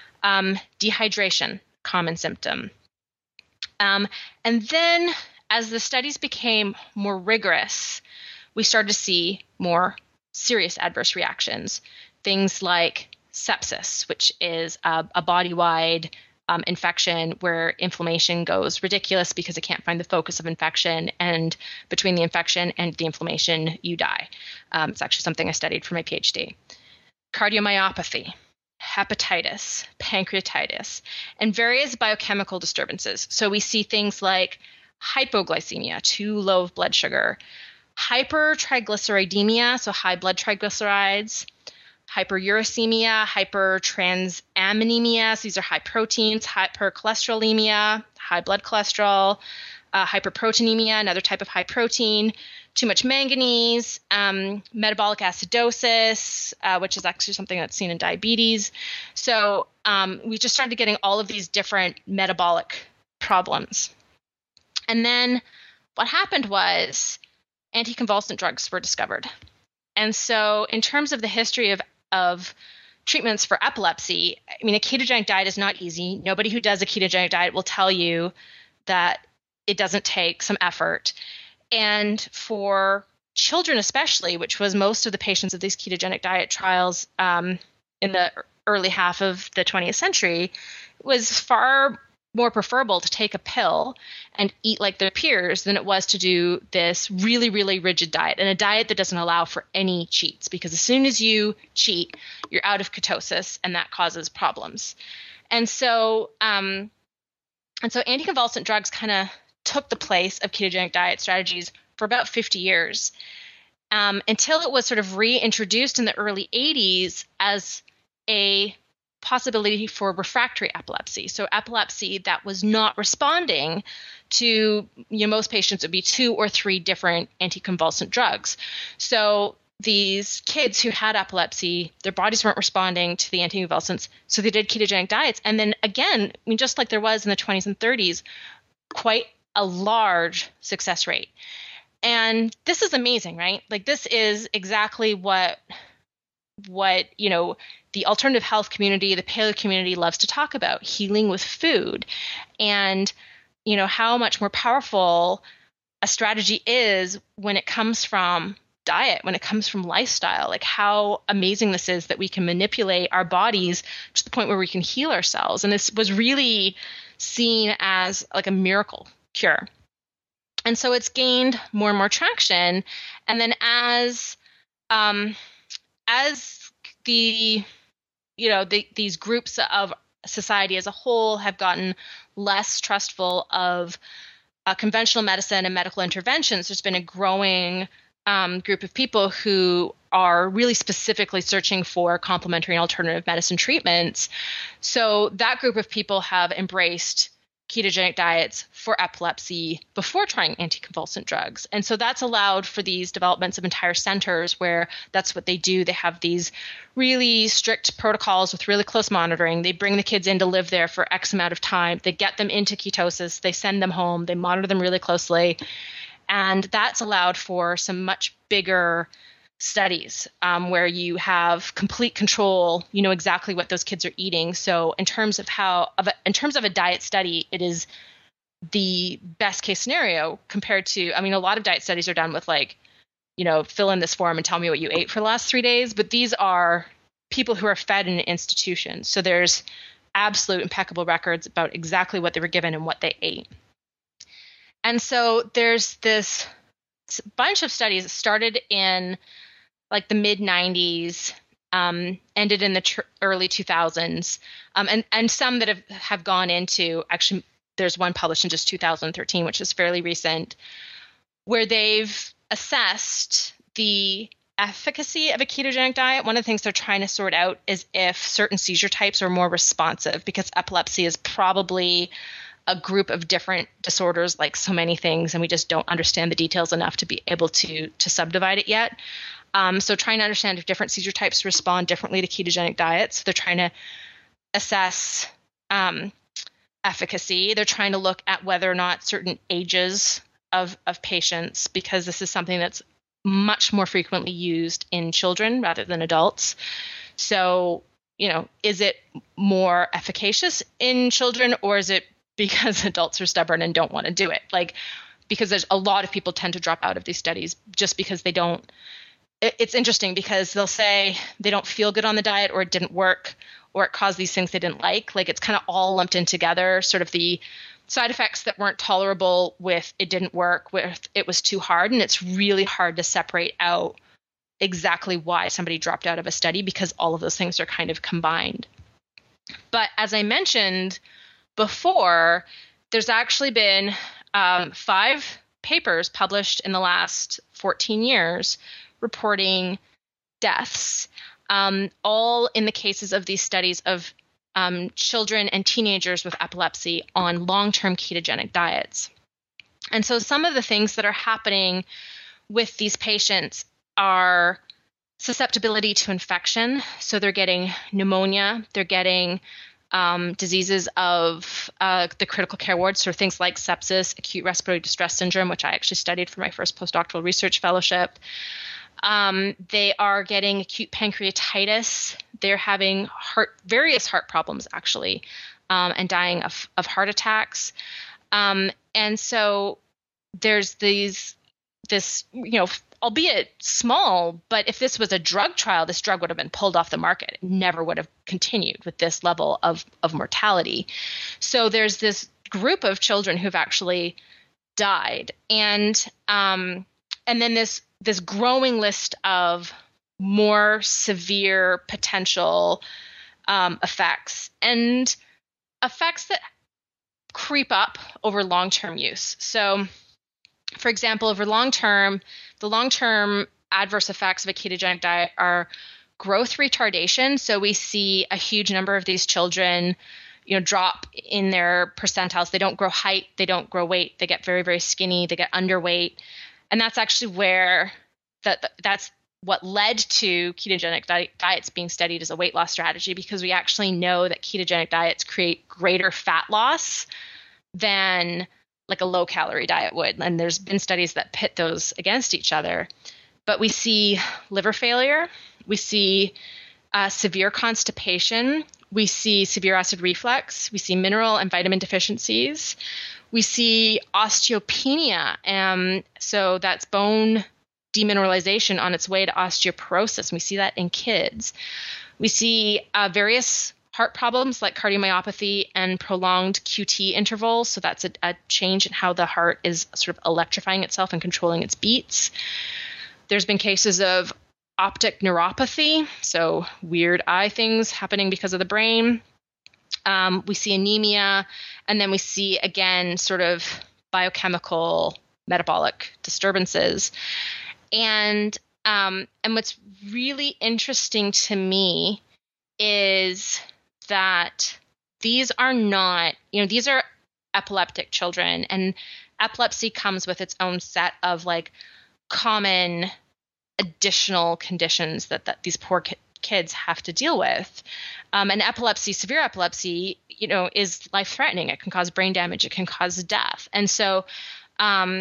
Dehydration, common symptom. And then as the studies became more rigorous, we started to see more serious adverse reactions. Things like sepsis, which is a body-wide infection where inflammation goes ridiculous because it can't find the focus of infection, and between the infection and the inflammation, you die. It's actually something I studied for my PhD. Cardiomyopathy, hepatitis, pancreatitis, and various biochemical disturbances. So we see things like hypoglycemia, too low of blood sugar, hypertriglyceridemia, so high blood triglycerides, hyperuricemia, hypertransaminasemia, so these are high proteins, hypercholesterolemia, high blood cholesterol, hyperproteinemia, another type of high protein, too much manganese, metabolic acidosis, which is actually something that's seen in diabetes. So we just started getting all of these different metabolic problems. And then what happened was anticonvulsant drugs were discovered. And so in terms of the history of treatments for epilepsy, I mean, a ketogenic diet is not easy. Nobody who does a ketogenic diet will tell you that it doesn't take some effort. And for children especially, which was most of the patients of these ketogenic diet trials in the early half of the 20th century, it was far more preferable to take a pill and eat like their peers than it was to do this really, really rigid diet, and a diet that doesn't allow for any cheats, because as soon as you cheat, you're out of ketosis, and that causes problems. And so anticonvulsant drugs kind of took the place of ketogenic diet strategies for about 50 years, until it was sort of reintroduced in the early 80s as a possibility for refractory epilepsy. So epilepsy that was not responding to, most patients would be 2 or 3 different anticonvulsant drugs. So these kids who had epilepsy, their bodies weren't responding to the anticonvulsants, so they did ketogenic diets. And then again, just like there was in the 20s and 30s, quite a large success rate. And this is amazing, right? Like, this is exactly what the alternative health community, the paleo community loves to talk about, healing with food, and how much more powerful a strategy is when it comes from diet, when it comes from lifestyle, like how amazing this is that we can manipulate our bodies to the point where we can heal ourselves. And this was really seen as like a miracle cure. And so it's gained more and more traction. And then as these groups of society as a whole have gotten less trustful of conventional medicine and medical interventions, there's been a growing group of people who are really specifically searching for complementary and alternative medicine treatments. So that group of people have embraced ketogenic diets for epilepsy before trying anticonvulsant drugs. And so that's allowed for these developments of entire centers where that's what they do. They have these really strict protocols with really close monitoring. They bring the kids in to live there for X amount of time. They get them into ketosis. They send them home. They monitor them really closely. And that's allowed for some much bigger studies where you have complete control. You know exactly what those kids are eating. So in terms of a diet study, it is the best case scenario compared to, I mean, a lot of diet studies are done with like, you know, fill in this form and tell me what you ate for the last 3 days. But these are people who are fed in an institution. So there's absolute impeccable records about exactly what they were given and what they ate. And so there's this bunch of studies that started in like the mid 90s, ended in the early 2000s, and some that have gone into, actually, there's one published in just 2013, which is fairly recent, where they've assessed the efficacy of a ketogenic diet. One of the things they're trying to sort out is if certain seizure types are more responsive, because epilepsy is probably a group of different disorders like so many things, and we just don't understand the details enough to be able to subdivide it yet. So trying to understand if different seizure types respond differently to ketogenic diets. They're trying to assess efficacy. They're trying to look at whether or not certain ages of patients, because this is something that's much more frequently used in children rather than adults. So, you know, is it more efficacious in children, or is it because adults are stubborn and don't want to do it? Like, because there's a lot of people tend to drop out of these studies just because they don't. It's interesting because they'll say they don't feel good on the diet, or it didn't work, or it caused these things they didn't like. Like, it's kind of all lumped in together, sort of the side effects that weren't tolerable with it didn't work, with it was too hard. And it's really hard to separate out exactly why somebody dropped out of a study, because all of those things are kind of combined. But as I mentioned before, there's actually been 5 papers published in the last 14 years reporting deaths, all in the cases of these studies of children and teenagers with epilepsy on long-term ketogenic diets. And so some of the things that are happening with these patients are susceptibility to infection. So they're getting pneumonia, they're getting diseases of the critical care ward, so things like sepsis, acute respiratory distress syndrome, which I actually studied for my first postdoctoral research fellowship. They are getting acute pancreatitis. They're having various heart problems, actually, and dying of heart attacks. And so there's this, you know, albeit small, but if this was a drug trial, this drug would have been pulled off the market. It never would have continued with this level of mortality. So there's this group of children who've actually died. And then this growing list of more severe potential effects, and effects that creep up over long-term use. So, for example, over the long-term adverse effects of a ketogenic diet are growth retardation. So we see a huge number of these children, you know, drop in their percentiles. They don't grow height, they don't grow weight, they get very, very skinny, they get underweight. And that's actually where that's what led to ketogenic diets being studied as a weight loss strategy, because we actually know that ketogenic diets create greater fat loss than like a low calorie diet would. And there's been studies that pit those against each other. But we see liver failure, we see severe constipation, we see severe acid reflux, we see mineral and vitamin deficiencies, we see osteopenia, so that's bone demineralization on its way to osteoporosis. We see that in kids. We see various heart problems like cardiomyopathy and prolonged QT intervals. So that's a change in how the heart is sort of electrifying itself and controlling its beats. There's been cases of optic neuropathy, so weird eye things happening because of the brain. We see anemia, and then we see, again, sort of biochemical metabolic disturbances. And what's really interesting to me is that these are not, you know, these are epileptic children, and epilepsy comes with its own set of like common additional conditions that these poor kids have to deal with. And epilepsy, severe epilepsy, you know, is life-threatening. It can cause brain damage. It can cause death. And so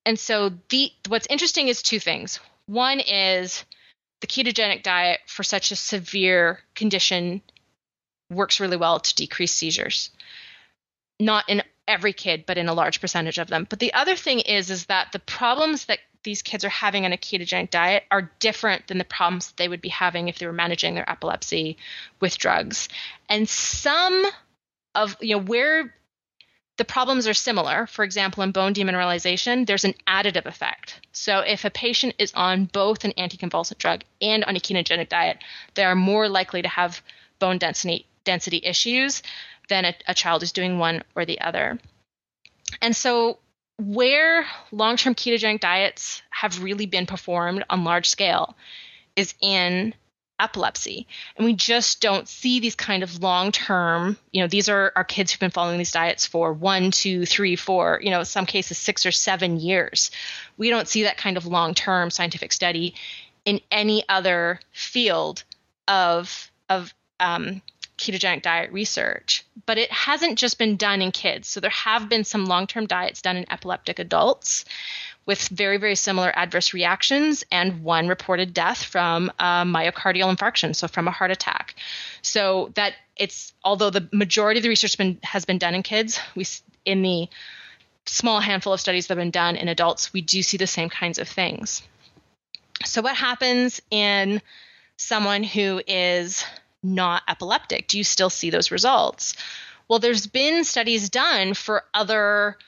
And so what's interesting is two things. One is the ketogenic diet for such a severe condition works really well to decrease seizures. Not in every kid, but in a large percentage of them. But the other thing is that the problems that these kids are having on a ketogenic diet are different than the problems that they would be having if they were managing their epilepsy with drugs. And some of, where the problems are similar, for example, in bone demineralization, there's an additive effect. So if a patient is on both an anticonvulsant drug and on a ketogenic diet, they are more likely to have bone density issues than a child who's doing one or the other. And so where long-term ketogenic diets have really been performed on large scale is in epilepsy. And we just don't see these kind of long-term, these are our kids who've been following these diets for 1, 2, 3, 4, in some cases 6 or 7 years. We don't see that kind of long-term scientific study in any other field of ketogenic diet research, but it hasn't just been done in kids. So there have been some long-term diets done in epileptic adults with very, very similar adverse reactions and one reported death from myocardial infarction, so from a heart attack. So that although the majority of the research has been done in kids, in the small handful of studies that have been done in adults, we do see the same kinds of things. So what happens in someone who is not epileptic? Do you still see those results? Well, there's been studies done for other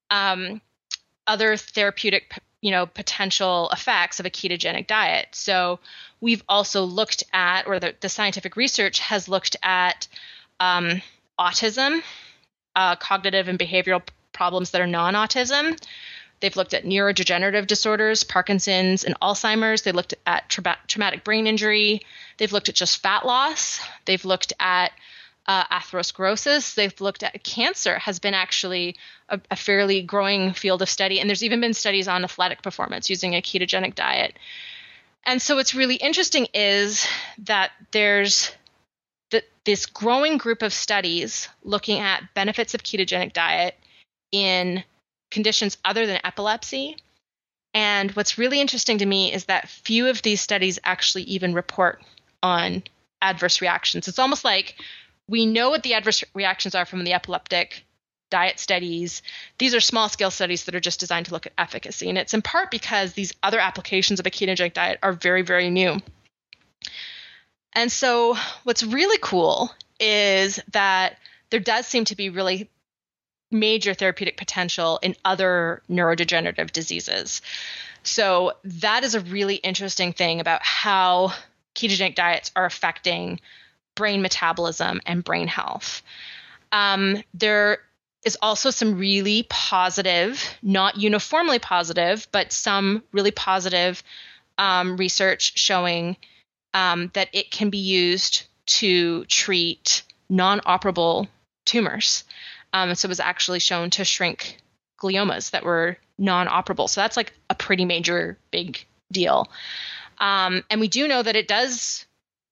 therapeutic, potential effects of a ketogenic diet. So we've also looked at, or the scientific research has looked at autism, cognitive and behavioral problems that are non-autism. They've looked at neurodegenerative disorders, Parkinson's and Alzheimer's. They looked at traumatic brain injury. They've looked at just fat loss. They've looked at atherosclerosis. They've looked at cancer, has been actually a fairly growing field of study. And there's even been studies on athletic performance using a ketogenic diet. And so what's really interesting is that there's this growing group of studies looking at benefits of ketogenic diet in conditions other than epilepsy. And what's really interesting to me is that few of these studies actually even report on adverse reactions. It's almost like we know what the adverse reactions are from the epileptic diet studies. These are small scale studies that are just designed to look at efficacy. And it's in part because these other applications of a ketogenic diet are very, very new. And so what's really cool is that there does seem to be really major therapeutic potential in other neurodegenerative diseases. So that is a really interesting thing about how ketogenic diets are affecting brain metabolism and brain health. There is also some really positive, not uniformly positive, but some really positive research showing that it can be used to treat non-operable tumors. So it was actually shown to shrink gliomas that were non-operable. So that's like a pretty major, big deal. And we do know that it does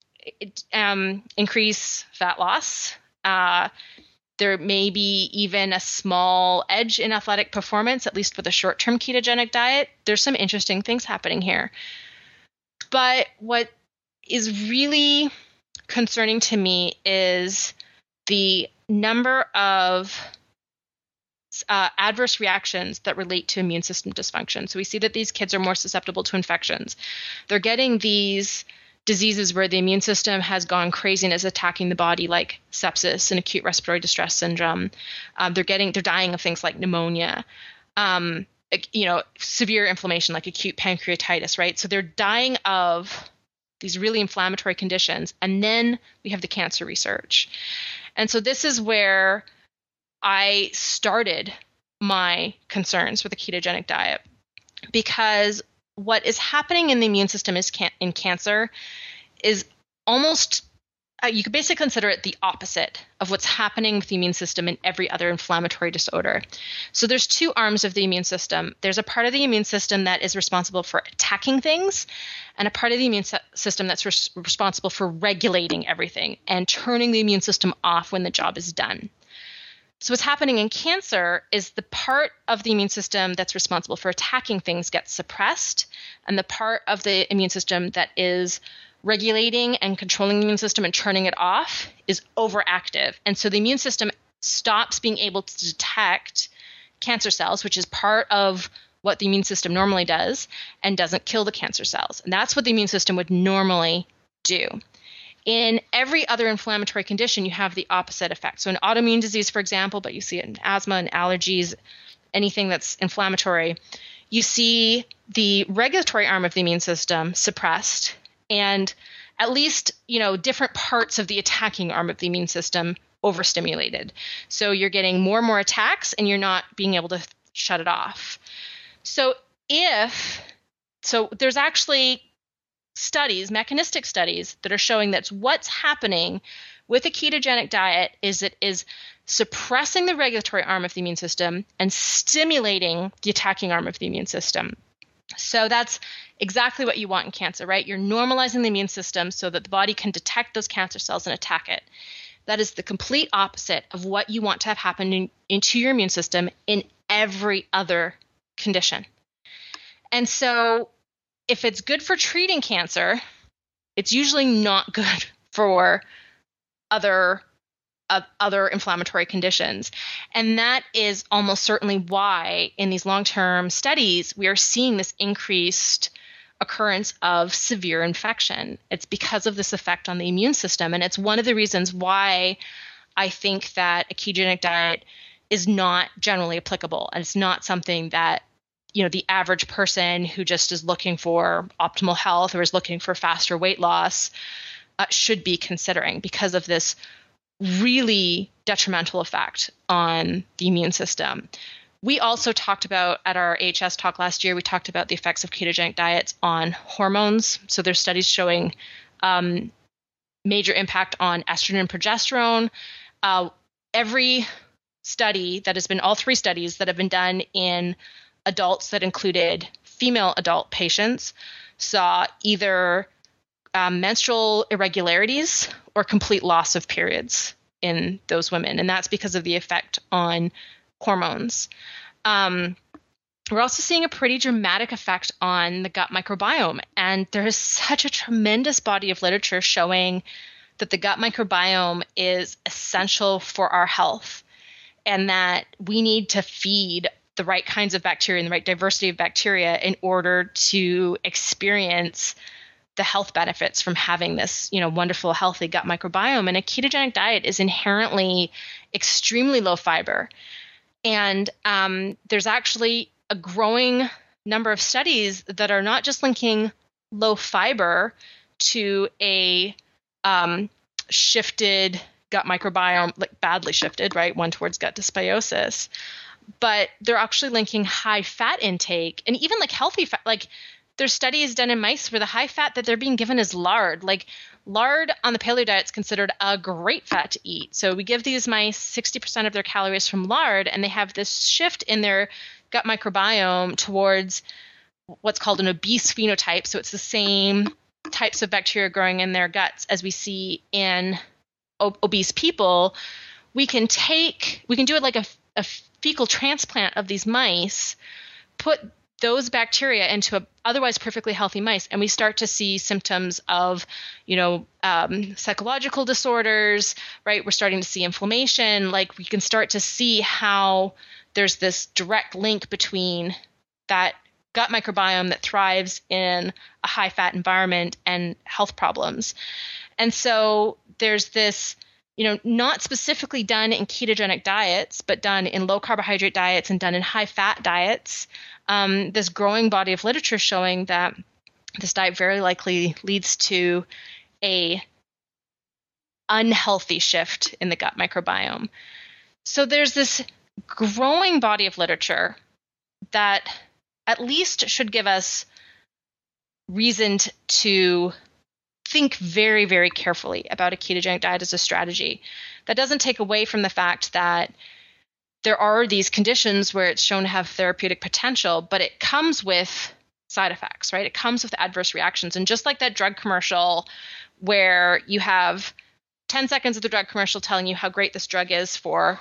increase fat loss. There may be even a small edge in athletic performance, at least with a short-term ketogenic diet. There's some interesting things happening here. But what is really concerning to me is the number of adverse reactions that relate to immune system dysfunction. So we see that these kids are more susceptible to infections. They're getting these diseases where the immune system has gone crazy and is attacking the body, like sepsis and acute respiratory distress syndrome. They're dying of things like pneumonia, severe inflammation like acute pancreatitis, right? So they're dying of these really inflammatory conditions. And then we have the cancer research. And so this is where I started my concerns with the ketogenic diet, because what is happening in the immune system in cancer is almost, you could basically consider it the opposite of what's happening with the immune system in every other inflammatory disorder. So there's two arms of the immune system. There's a part of the immune system that is responsible for attacking things, and a part of the immune system that's responsible for regulating everything and turning the immune system off when the job is done. So what's happening in cancer is the part of the immune system that's responsible for attacking things gets suppressed, and the part of the immune system that is regulating and controlling the immune system and turning it off is overactive. And so the immune system stops being able to detect cancer cells, which is part of what the immune system normally does, and doesn't kill the cancer cells. And that's what the immune system would normally do. In every other inflammatory condition, you have the opposite effect. So in autoimmune disease, for example, but you see it in asthma and allergies, anything that's inflammatory, you see the regulatory arm of the immune system suppressed, and at least, different parts of the attacking arm of the immune system overstimulated. So you're getting more and more attacks, and you're not being able to shut it off. So there's actually mechanistic studies that are showing that what's happening with a ketogenic diet is it is suppressing the regulatory arm of the immune system and stimulating the attacking arm of the immune system. So that's exactly what you want in cancer, right? You're normalizing the immune system so that the body can detect those cancer cells and attack it. That is the complete opposite of what you want to have happen into your immune system in every other condition. And so if it's good for treating cancer, it's usually not good for other inflammatory conditions. And that is almost certainly why in these long-term studies, we are seeing this increased occurrence of severe infection. It's because of this effect on the immune system. And it's one of the reasons why I think that a ketogenic diet is not generally applicable. And it's not something that the average person who just is looking for optimal health or is looking for faster weight loss should be considering, because of this really detrimental effect on the immune system. We also talked about, at our AHS talk last year, we talked about the effects of ketogenic diets on hormones. So there's studies showing major impact on estrogen and progesterone. Every study that has been, all three studies that have been done in adults that included female adult patients, saw either menstrual irregularities or complete loss of periods in those women. And that's because of the effect on hormones. We're also seeing a pretty dramatic effect on the gut microbiome. And there is such a tremendous body of literature showing that the gut microbiome is essential for our health, and that we need to feed the right kinds of bacteria and the right diversity of bacteria in order to experience the health benefits from having this, wonderful, healthy gut microbiome. And a ketogenic diet is inherently extremely low fiber. And there's actually a growing number of studies that are not just linking low fiber to a shifted gut microbiome, like badly shifted, right, one towards gut dysbiosis, but they're actually linking high fat intake and even like healthy fat. Like there's studies done in mice where the high fat that they're being given is lard. Like lard on the paleo diet is considered a great fat to eat. So we give these mice 60% of their calories from lard, and they have this shift in their gut microbiome towards what's called an obese phenotype. So it's the same types of bacteria growing in their guts as we see in obese people. We can do it like a fecal transplant of these mice, put those bacteria into a otherwise perfectly healthy mice, and we start to see symptoms of, psychological disorders, right? We're starting to see inflammation. Like we can start to see how there's this direct link between that gut microbiome that thrives in a high fat environment and health problems. And so there's this, not specifically done in ketogenic diets, but done in low carbohydrate diets and done in high fat diets, this growing body of literature showing that this diet very likely leads to a unhealthy shift in the gut microbiome. So there's this growing body of literature that at least should give us reason to think very, very carefully about a ketogenic diet as a strategy. That doesn't take away from the fact that there are these conditions where it's shown to have therapeutic potential, but it comes with side effects, right? It comes with adverse reactions. And just like that drug commercial where you have 10 seconds of the drug commercial telling you how great this drug is for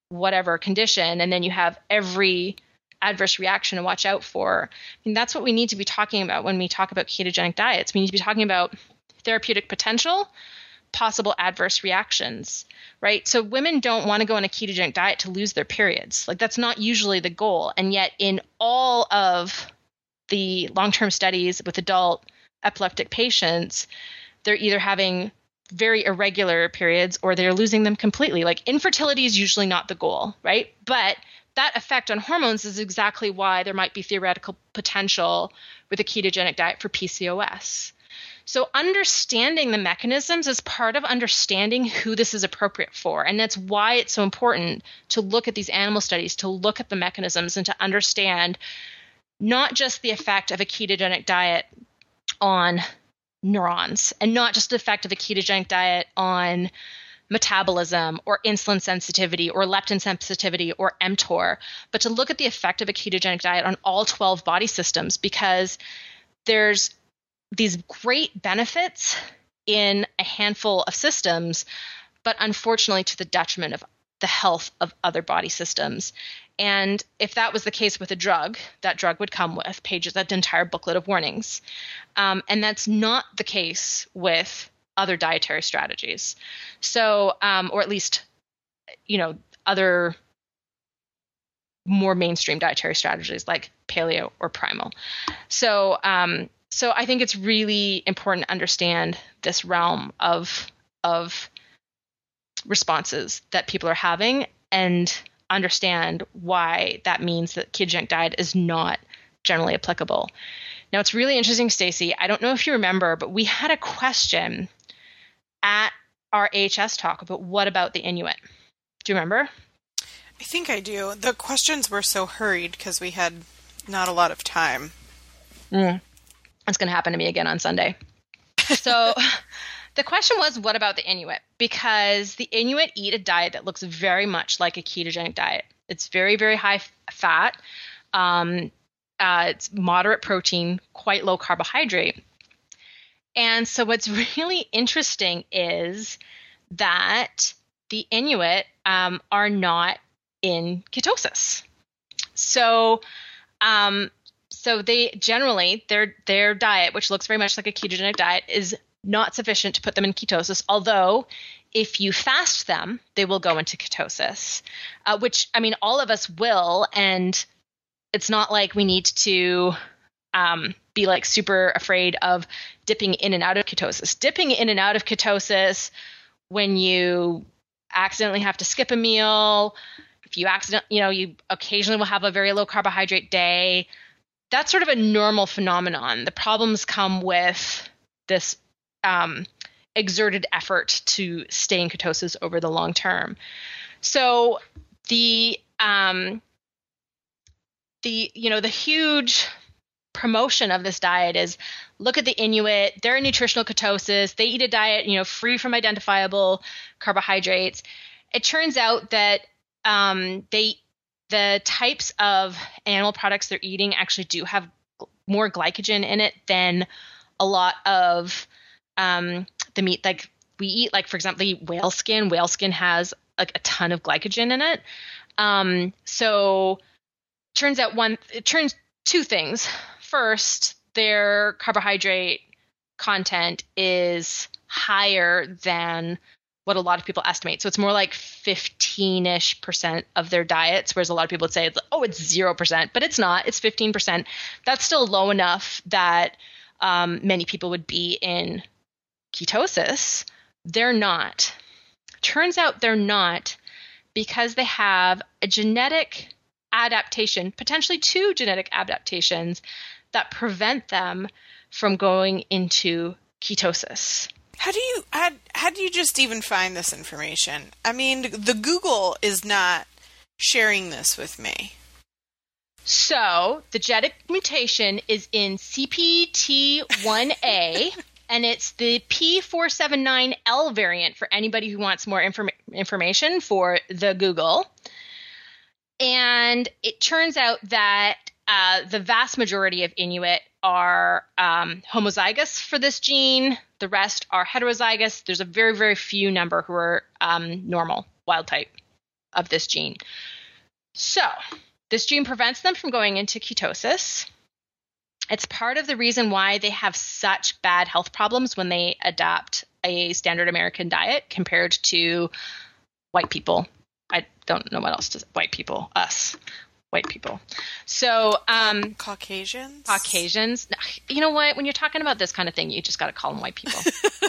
whatever condition, and then you have every adverse reaction to watch out for. I mean, that's what we need to be talking about when we talk about ketogenic diets. We need to be talking about therapeutic potential, possible adverse reactions, right? So women don't want to go on a ketogenic diet to lose their periods. Like, that's not usually the goal. And yet in all of the long-term studies with adult epileptic patients, they're either having very irregular periods or they're losing them completely. Like, infertility is usually not the goal, right? But that effect on hormones is exactly why there might be theoretical potential with a ketogenic diet for PCOS. So understanding the mechanisms is part of understanding who this is appropriate for. And that's why it's so important to look at these animal studies, to look at the mechanisms and to understand not just the effect of a ketogenic diet on neurons and not just the effect of a ketogenic diet on metabolism or insulin sensitivity or leptin sensitivity or mTOR, but to look at the effect of a ketogenic diet on all 12 body systems, because there's these great benefits in a handful of systems, but unfortunately to the detriment of the health of other body systems. And if that was the case with a drug, that drug would come with pages, that entire booklet of warnings. And that's not the case with other dietary strategies. So, or at least, other more mainstream dietary strategies like paleo or primal. So I think it's really important to understand this realm of responses that people are having and understand why that means that ketogenic diet is not generally applicable. Now, it's really interesting, Stacey. I don't know if you remember, but we had a question at our AHS talk about what about the Inuit. Do you remember? I think I do. The questions were so hurried because we had not a lot of time. That's going to happen to me again on Sunday. So the question was, what about the Inuit? Because the Inuit eat a diet that looks very much like a ketogenic diet. It's very, very high fat. It's moderate protein, quite low carbohydrate. And so what's really interesting is that the Inuit are not in ketosis. So they generally, their diet, which looks very much like a ketogenic diet, is not sufficient to put them in ketosis. Although if you fast them, they will go into ketosis, which, I mean, all of us will. And it's not like we need to be like super afraid of dipping in and out of ketosis. Dipping in and out of ketosis when you accidentally have to skip a meal, if you you occasionally will have a very low carbohydrate day, that's sort of a normal phenomenon. The problems come with this exerted effort to stay in ketosis over the long term. So the huge promotion of this diet is, look at the Inuit, they're in nutritional ketosis, they eat a diet, free from identifiable carbohydrates. It turns out that the types of animal products they're eating actually do have more glycogen in it than a lot of the meat like we eat. Like, for example, whale skin. Whale skin has like a ton of glycogen in it. So it turns two things. First, their carbohydrate content is higher than what a lot of people estimate. So it's more like 15-ish% of their diets, whereas a lot of people would say, it's 0%, but it's not. It's 15%. That's still low enough that many people would be in ketosis. They're not. Turns out they're not because they have a genetic adaptation, potentially two genetic adaptations, that prevent them from going into ketosis. How do you just even find this information? I mean, the Google is not sharing this with me. So the genetic mutation is in CPT1A, and it's the P479L variant for anybody who wants more information for the Google. And it turns out that the vast majority of Inuit are homozygous for this gene. The rest are heterozygous. There's a very, very few number who are normal, wild type. of this gene. So this gene prevents them from going into ketosis. It's part of the reason why they have such bad health problems when they adopt a standard American diet compared to white people. I don't know what else to say. White people, us, white people. So, Caucasians? Caucasians. You know what? When you're talking about this kind of thing, you just got to call them white people.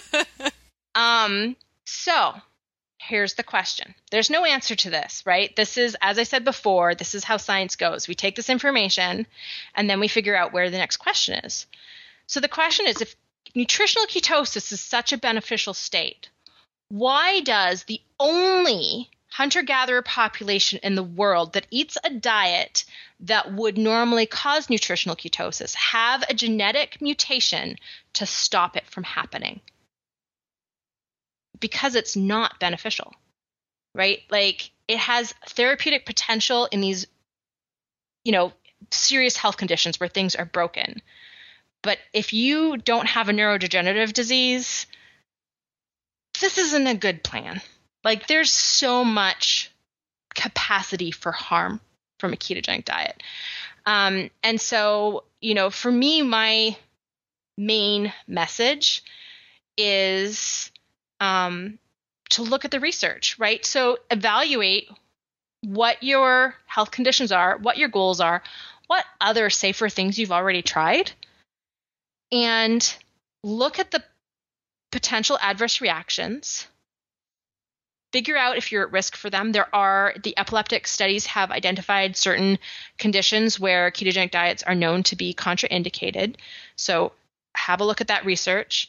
So here's the question. There's no answer to this, right? This is, as I said before, this is how science goes. We take this information and then we figure out where the next question is. So the question is, if nutritional ketosis is such a beneficial state, why does the only hunter-gatherer population in the world that eats a diet that would normally cause nutritional ketosis have a genetic mutation to stop it from happening? Because it's not beneficial, right? Like, it has therapeutic potential in these, serious health conditions where things are broken. But if you don't have a neurodegenerative disease, this isn't a good plan. Like, there's so much capacity for harm from a ketogenic diet. And so, for me, my main message is to look at the research, right? So evaluate what your health conditions are, what your goals are, what other safer things you've already tried, and look at the potential adverse reactions. Figure out if you're at risk for them. The epileptic studies have identified certain conditions where ketogenic diets are known to be contraindicated. So have a look at that research.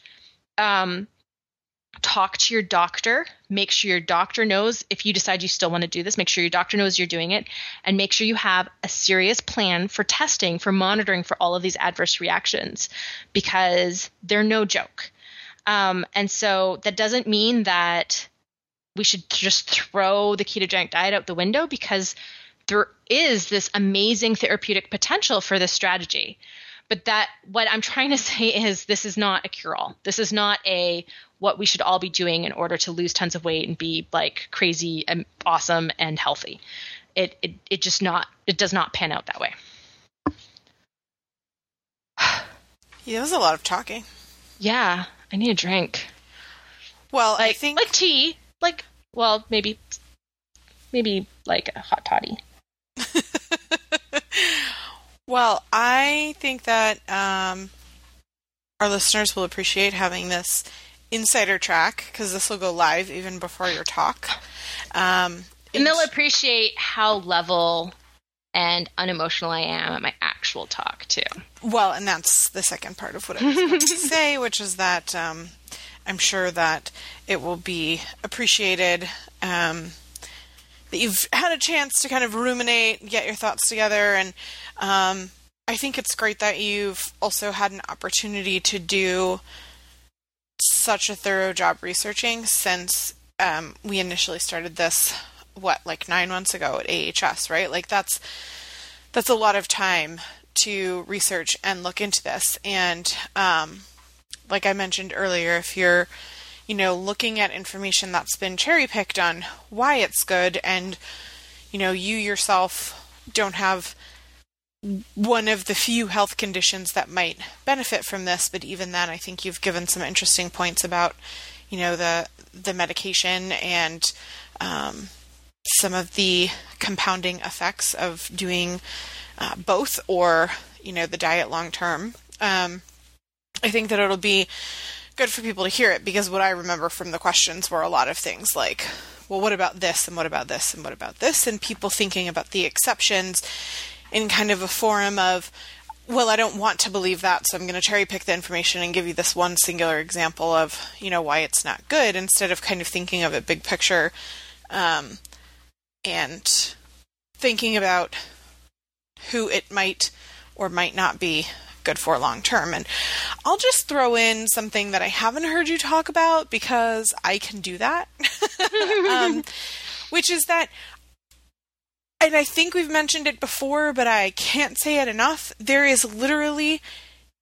Talk to your doctor. Make sure your doctor knows, if you decide you still want to do this, make sure your doctor knows you're doing it, and make sure you have a serious plan for testing, for monitoring for all of these adverse reactions, because they're no joke. And so that doesn't mean that we should just throw the ketogenic diet out the window, because there is this amazing therapeutic potential for this strategy. But what I'm trying to say is, this is not a cure-all. This is not what we should all be doing in order to lose tons of weight and be like crazy and awesome and healthy. It does not pan out that way. Yeah, that was a lot of talking. Yeah, I need a drink. Well, I think like tea, maybe like a hot toddy. Well, I think that our listeners will appreciate having this insider track, because this will go live even before your talk. And they'll appreciate how level and unemotional I am at my actual talk, too. Well, and that's the second part of what I was going to say, which is that I'm sure that it will be appreciated, that you've had a chance to kind of ruminate, get your thoughts together, and I think it's great that you've also had an opportunity to do such a thorough job researching since we initially started this, 9 months ago at AHS, right? Like, that's a lot of time to research and look into this. And like I mentioned earlier, if you're looking at information that's been cherry-picked on why it's good, and you yourself don't have one of the few health conditions that might benefit from this, but even then, I think you've given some interesting points about, the medication and some of the compounding effects of doing both, or, the diet long term. I think that it'll be good for people to hear it, because what I remember from the questions were a lot of things like, well, what about this, and what about this, and what about this, and people thinking about the exceptions in kind of a forum of, well, I don't want to believe that, so I'm going to cherry pick the information and give you this one singular example of, why it's not good, instead of kind of thinking of it big picture, and thinking about who it might or might not be good for long term. And I'll just throw in something that I haven't heard you talk about, because I can do that, which is that, and I think we've mentioned it before, but I can't say it enough, there is literally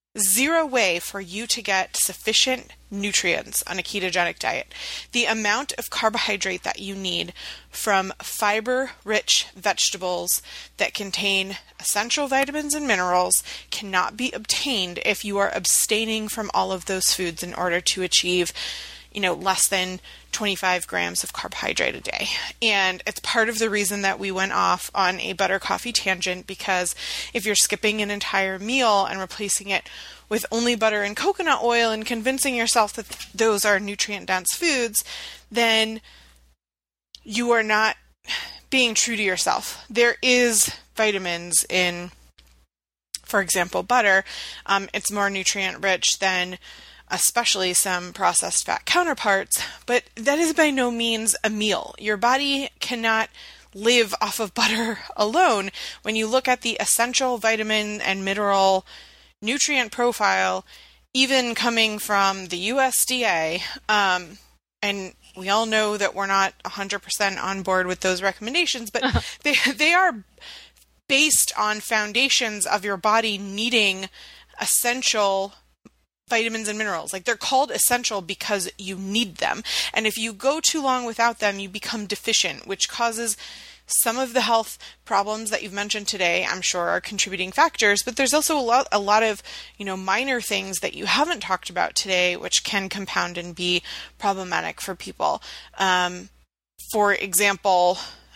zero way for you to get sufficient nutrients on a ketogenic diet. The amount of carbohydrate that you need from fiber-rich vegetables that contain essential vitamins and minerals cannot be obtained if you are abstaining from all of those foods in order to achieve, less than 25 grams of carbohydrate a day. And it's part of the reason that we went off on a butter coffee tangent, because if you're skipping an entire meal and replacing it with only butter and coconut oil and convincing yourself that those are nutrient-dense foods, then you are not being true to yourself. There is vitamins in, for example, butter. It's more nutrient-rich than especially some processed fat counterparts, but that is by no means a meal. Your body cannot live off of butter alone. When you look at the essential vitamin and mineral nutrient profile, even coming from the USDA, and we all know that we're not 100% on board with those recommendations, but they are based on foundations of your body needing essential vitamins and minerals. Like, they're called essential because you need them. And if you go too long without them, you become deficient, which causes some of the health problems that you've mentioned today. I'm sure are contributing factors, but there's also a lot of, minor things that you haven't talked about today, which can compound and be problematic for people. For example,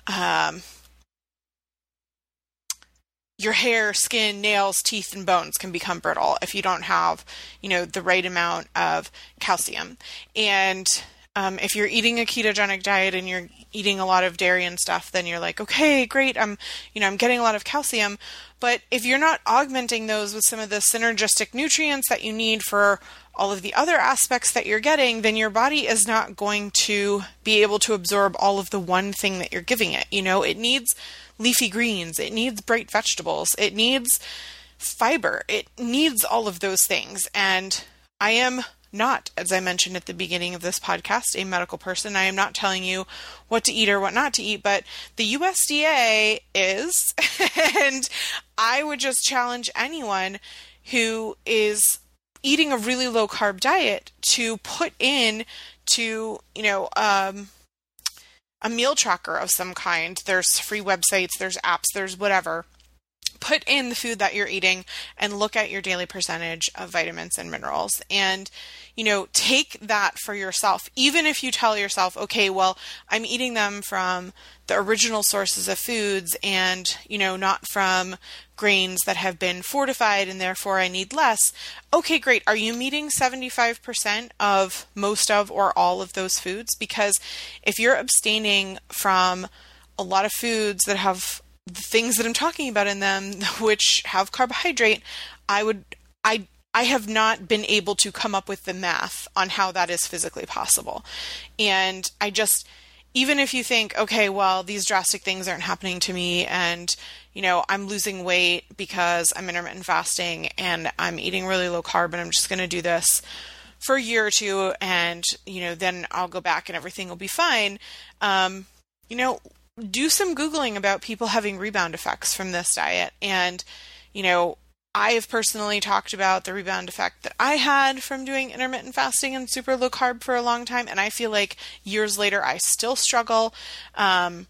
your hair, skin, nails, teeth, and bones can become brittle if you don't have, the right amount of calcium. And if you're eating a ketogenic diet and you're eating a lot of dairy and stuff, then you're like, okay, great, I'm getting a lot of calcium. But if you're not augmenting those with some of the synergistic nutrients that you need for all of the other aspects that you're getting, then your body is not going to be able to absorb all of the one thing that you're giving it. It needs leafy greens, it needs bright vegetables, it needs fiber, it needs all of those things. And I am not, as I mentioned at the beginning of this podcast, a medical person. I am not telling you what to eat or what not to eat, but the USDA is, and I would just challenge anyone who is eating a really low carb diet to put in to, a meal tracker of some kind. There's free websites, there's apps, there's whatever. Put in the food that you're eating and look at your daily percentage of vitamins and minerals. And, take that for yourself. Even if you tell yourself, okay, well, I'm eating them from the original sources of foods and, not from grains that have been fortified and therefore I need less. Okay, great. Are you meeting 75% of most of or all of those foods? Because if you're abstaining from a lot of foods that have the things that I'm talking about in them, which have carbohydrate, I have not been able to come up with the math on how that is physically possible. And even if you think, okay, well, these drastic things aren't happening to me and, I'm losing weight because I'm intermittent fasting and I'm eating really low carb and I'm just going to do this for a year or two and, then I'll go back and everything will be fine. Do some Googling about people having rebound effects from this diet. And, I have personally talked about the rebound effect that I had from doing intermittent fasting and super low carb for a long time. And I feel like years later, I still struggle. And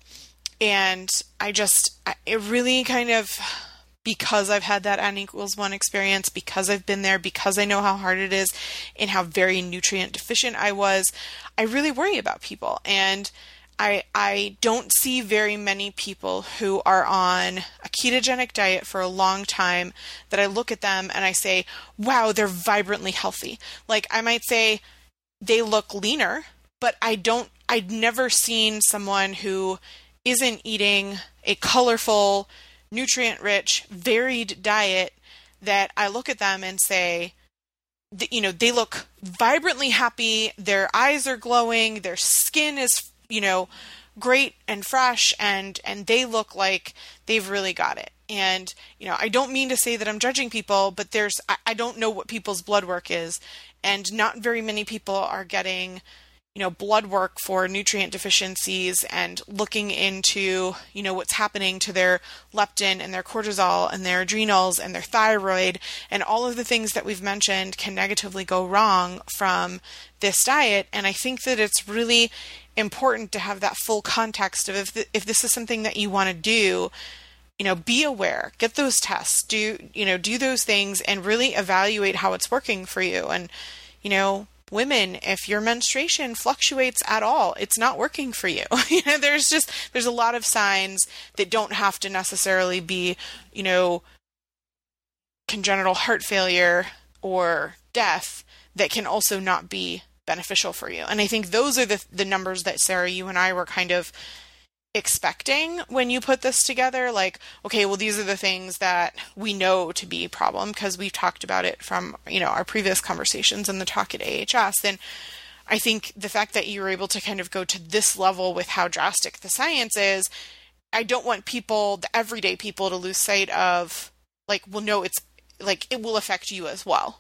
it really kind of, because I've had that N=1 experience, because I've been there, because I know how hard it is and how very nutrient deficient I was, I really worry about people. And I don't see very many people who are on a ketogenic diet for a long time that I look at them and I say, wow, they're vibrantly healthy. Like, I might say they look leaner, but I'd never seen someone who isn't eating a colorful, nutrient-rich, varied diet that I look at them and say, they look vibrantly happy, their eyes are glowing, their skin is great and fresh, and they look like they've really got it. And, I don't mean to say that I'm judging people, but I don't know what people's blood work is, and not very many people are getting, blood work for nutrient deficiencies and looking into, what's happening to their leptin and their cortisol and their adrenals and their thyroid, and all of the things that we've mentioned can negatively go wrong from this diet. And I think that it's really important to have that full context of if this is something that you want to do, be aware, get those tests, do those things and really evaluate how it's working for you. And, women, if your menstruation fluctuates at all, it's not working for you. There's a lot of signs that don't have to necessarily be, congenital heart failure or death that can also not be beneficial for you. And I think those are the numbers that Sarah, you and I were kind of expecting when you put this together. Like, okay, well, these are the things that we know to be a problem because we've talked about it from, our previous conversations and the talk at AHS. And I think the fact that you were able to kind of go to this level with how drastic the science is, I don't want the everyday people to lose sight of like, well, no, it's like, it will affect you as well.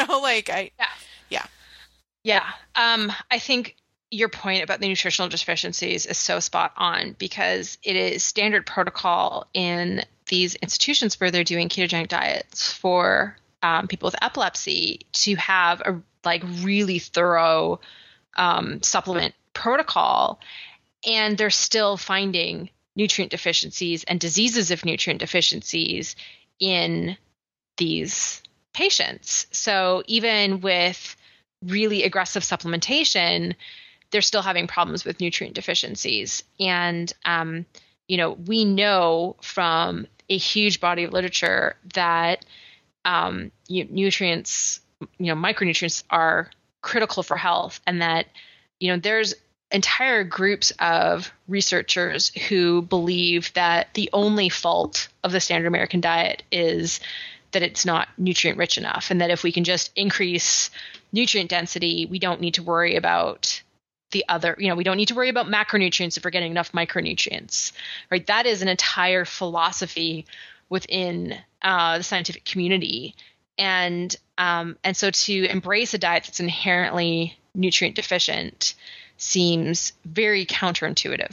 Yeah. I think your point about the nutritional deficiencies is so spot on because it is standard protocol in these institutions where they're doing ketogenic diets for people with epilepsy to have a really thorough supplement protocol, and they're still finding nutrient deficiencies and diseases of nutrient deficiencies in these patients. So even with really aggressive supplementation, they're still having problems with nutrient deficiencies. And, we know from a huge body of literature that nutrients, micronutrients are critical for health, and that, there's entire groups of researchers who believe that the only fault of the standard American diet is that it's not nutrient rich enough, and that if we can just increase nutrient density, we don't need to worry about the other, we don't need to worry about macronutrients if we're getting enough micronutrients, right? That is an entire philosophy within the scientific community. And so to embrace a diet that's inherently nutrient deficient seems very counterintuitive.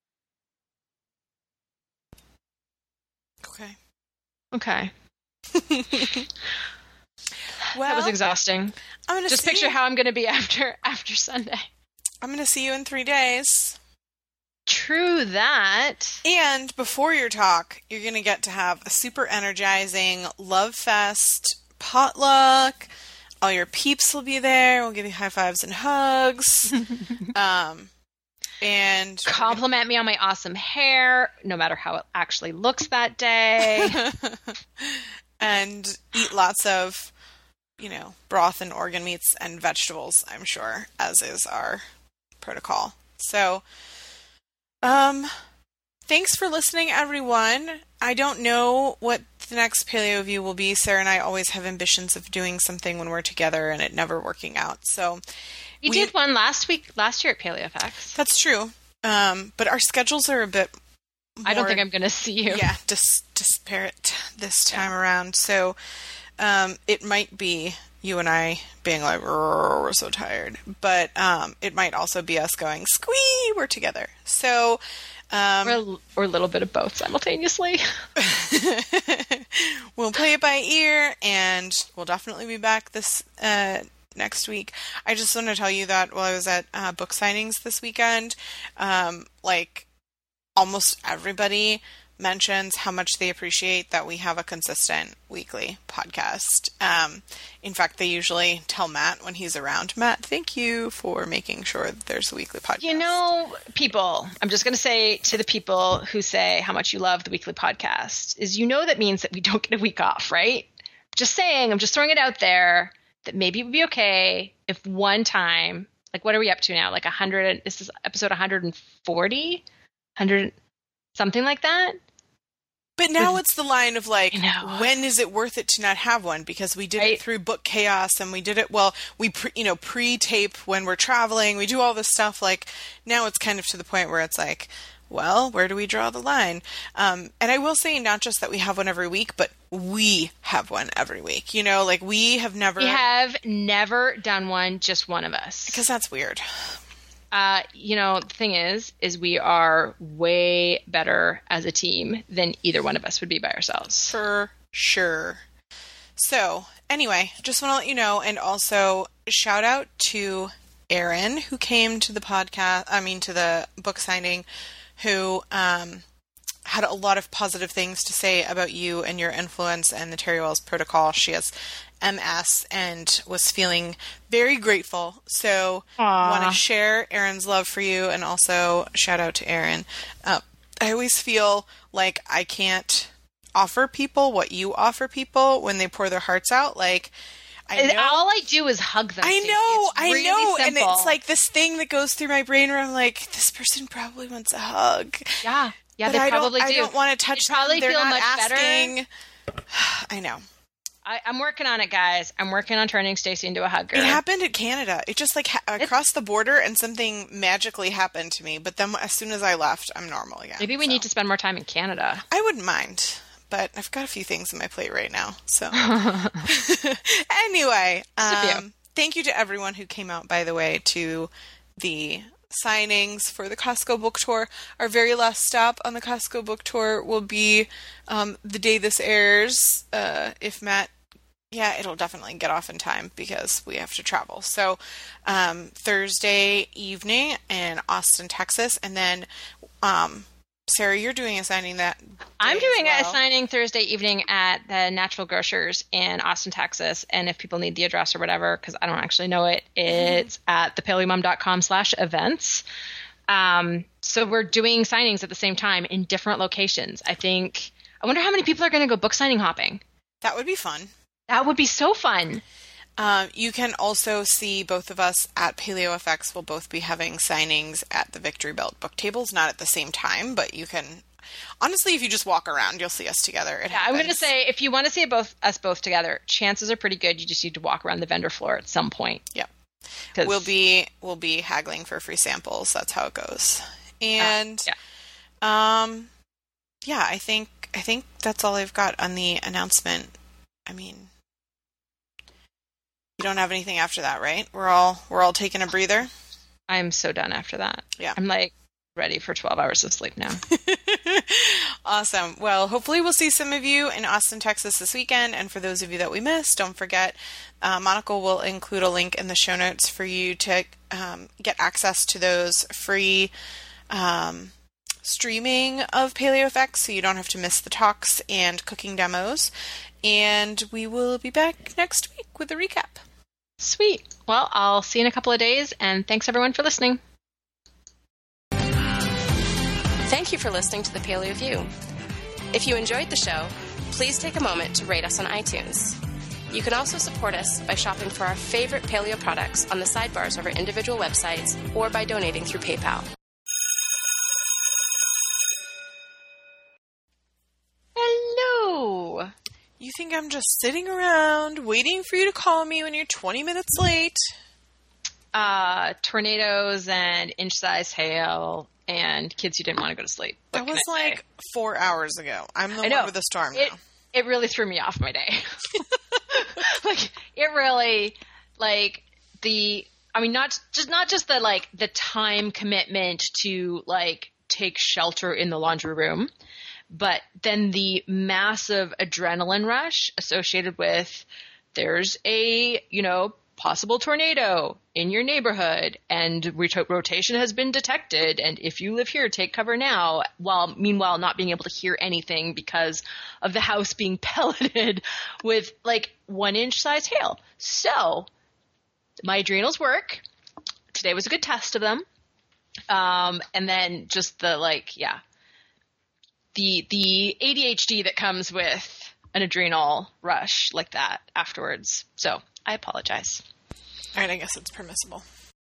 Okay. Well, that was exhausting. Just picture how I'm going to be after Sunday. I'm going to see you in 3 days. True that. And before your talk, you're going to get to have a super energizing Love Fest potluck. All your peeps will be there. We'll give you high fives and hugs. And compliment me on my awesome hair, no matter how it actually looks that day. And eat lots of, broth and organ meats and vegetables, I'm sure, as is our protocol. So, thanks for listening, everyone. I don't know what the next Paleo View will be. Sarah and I always have ambitions of doing something when we're together and it never working out. So we did one last year at PaleoFX. That's true. But our schedules are a bit more, I don't think I'm going to see you. Yeah, disparate this time around. So it might be you and I being like, we're so tired. But it might also be us going, squee, we're together. So or a little bit of both simultaneously. We'll play it by ear, and we'll definitely be back this next week. I just want to tell you that while I was at book signings this weekend, almost everybody mentions how much they appreciate that we have a consistent weekly podcast. In fact, they usually tell Matt when he's around, Matt, thank you for making sure that there's a weekly podcast. People, I'm just going to say to the people who say how much you love the weekly podcast is, that means that we don't get a week off, right? Just saying, I'm just throwing it out there that maybe it would be okay if one time, what are we up to now? 100, this is episode 140? 100, something like that? But now it's the line of when is it worth it to not have one? Because we did it through Book Chaos, and we did it, we pre-tape when we're traveling. We do all this stuff. Now it's kind of to the point where it's where do we draw the line? And I will say not just that we have one every week, but we have one every week. We have never done one, just one of us. Because that's weird. The thing is we are way better as a team than either one of us would be by ourselves. For sure. So, anyway, just want to let you know, and also shout out to Erin, who came to the to the book signing, who had a lot of positive things to say about you and your influence and the Terry Wells Protocol. She has MS and was feeling very grateful. So I want to share Erin's love for you, and also shout out to Erin. I always feel like I can't offer people what you offer people when they pour their hearts out. Like, I know, all I do is hug them. I know, really and it's like this thing that goes through my brain where I'm like, this person probably wants a hug. Yeah, but they probably do. I don't want to touch them. Probably They're feel not much asking. better. I know. I'm working on it, guys. I'm working on turning Stacey into a hugger. It happened in Canada. It just across the border, and something magically happened to me. But then as soon as I left, I'm normal again. Maybe we need to spend more time in Canada. I wouldn't mind, but I've got a few things on my plate right now. So anyway, thank you to everyone who came out, by the way, to the signings for the Costco book tour. Our very last stop on the Costco book tour will be the day this airs, if Matt... Yeah, it'll definitely get off in time because we have to travel. So Thursday evening in Austin, Texas, and then Sarah, you're doing a signing that day. I'm doing a signing Thursday evening at the Natural Grocers in Austin, Texas. And if people need the address or whatever, because I don't actually know it, it's at thepaleomom.com/events. So we're doing signings at the same time in different locations. I wonder how many people are going to go book signing hopping. That would be fun. That would be so fun. You can also see both of us at PaleoFX. We'll both be having signings at the Victory Belt book tables, not at the same time, but you can... Honestly, if you just walk around, you'll see us together. I'm going to say, if you want to see us both together, chances are pretty good. You just need to walk around the vendor floor at some point. Yep. We'll be haggling for free samples. That's how it goes. And I think that's all I've got on the announcement. I mean, you don't have anything after that, right? We're all taking a breather. I'm so done after that. Yeah. I'm ready for 12 hours of sleep now. Awesome. Well, hopefully we'll see some of you in Austin, Texas this weekend. And for those of you that we missed, don't forget, Monica will include a link in the show notes for you to get access to those free streaming of PaleoFX, so you don't have to miss the talks and cooking demos. And we will be back next week with a recap. Sweet. Well, I'll see you in a couple of days, and thanks everyone for listening. Thank you for listening to the Paleo View. If you enjoyed the show, please take a moment to rate us on iTunes. You can also support us by shopping for our favorite paleo products on the sidebars of our individual websites or by donating through PayPal. Hello. You think I'm just sitting around waiting for you to call me when you're 20 minutes late? Tornadoes and inch-sized hail and kids who didn't want to go to sleep. That was like 4 hours ago. I'm the one with the storm now. It really threw me off my day. It really, not just the time commitment to take shelter in the laundry room, but then the massive adrenaline rush associated with there's a, possible tornado in your neighborhood and rotation has been detected. And if you live here, take cover now, while meanwhile not being able to hear anything because of the house being pelleted with 1 inch size hail. So my adrenals work. Today was a good test of them. And then just the ADHD that comes with an adrenal rush like that afterwards. So I apologize. All right, I guess it's permissible.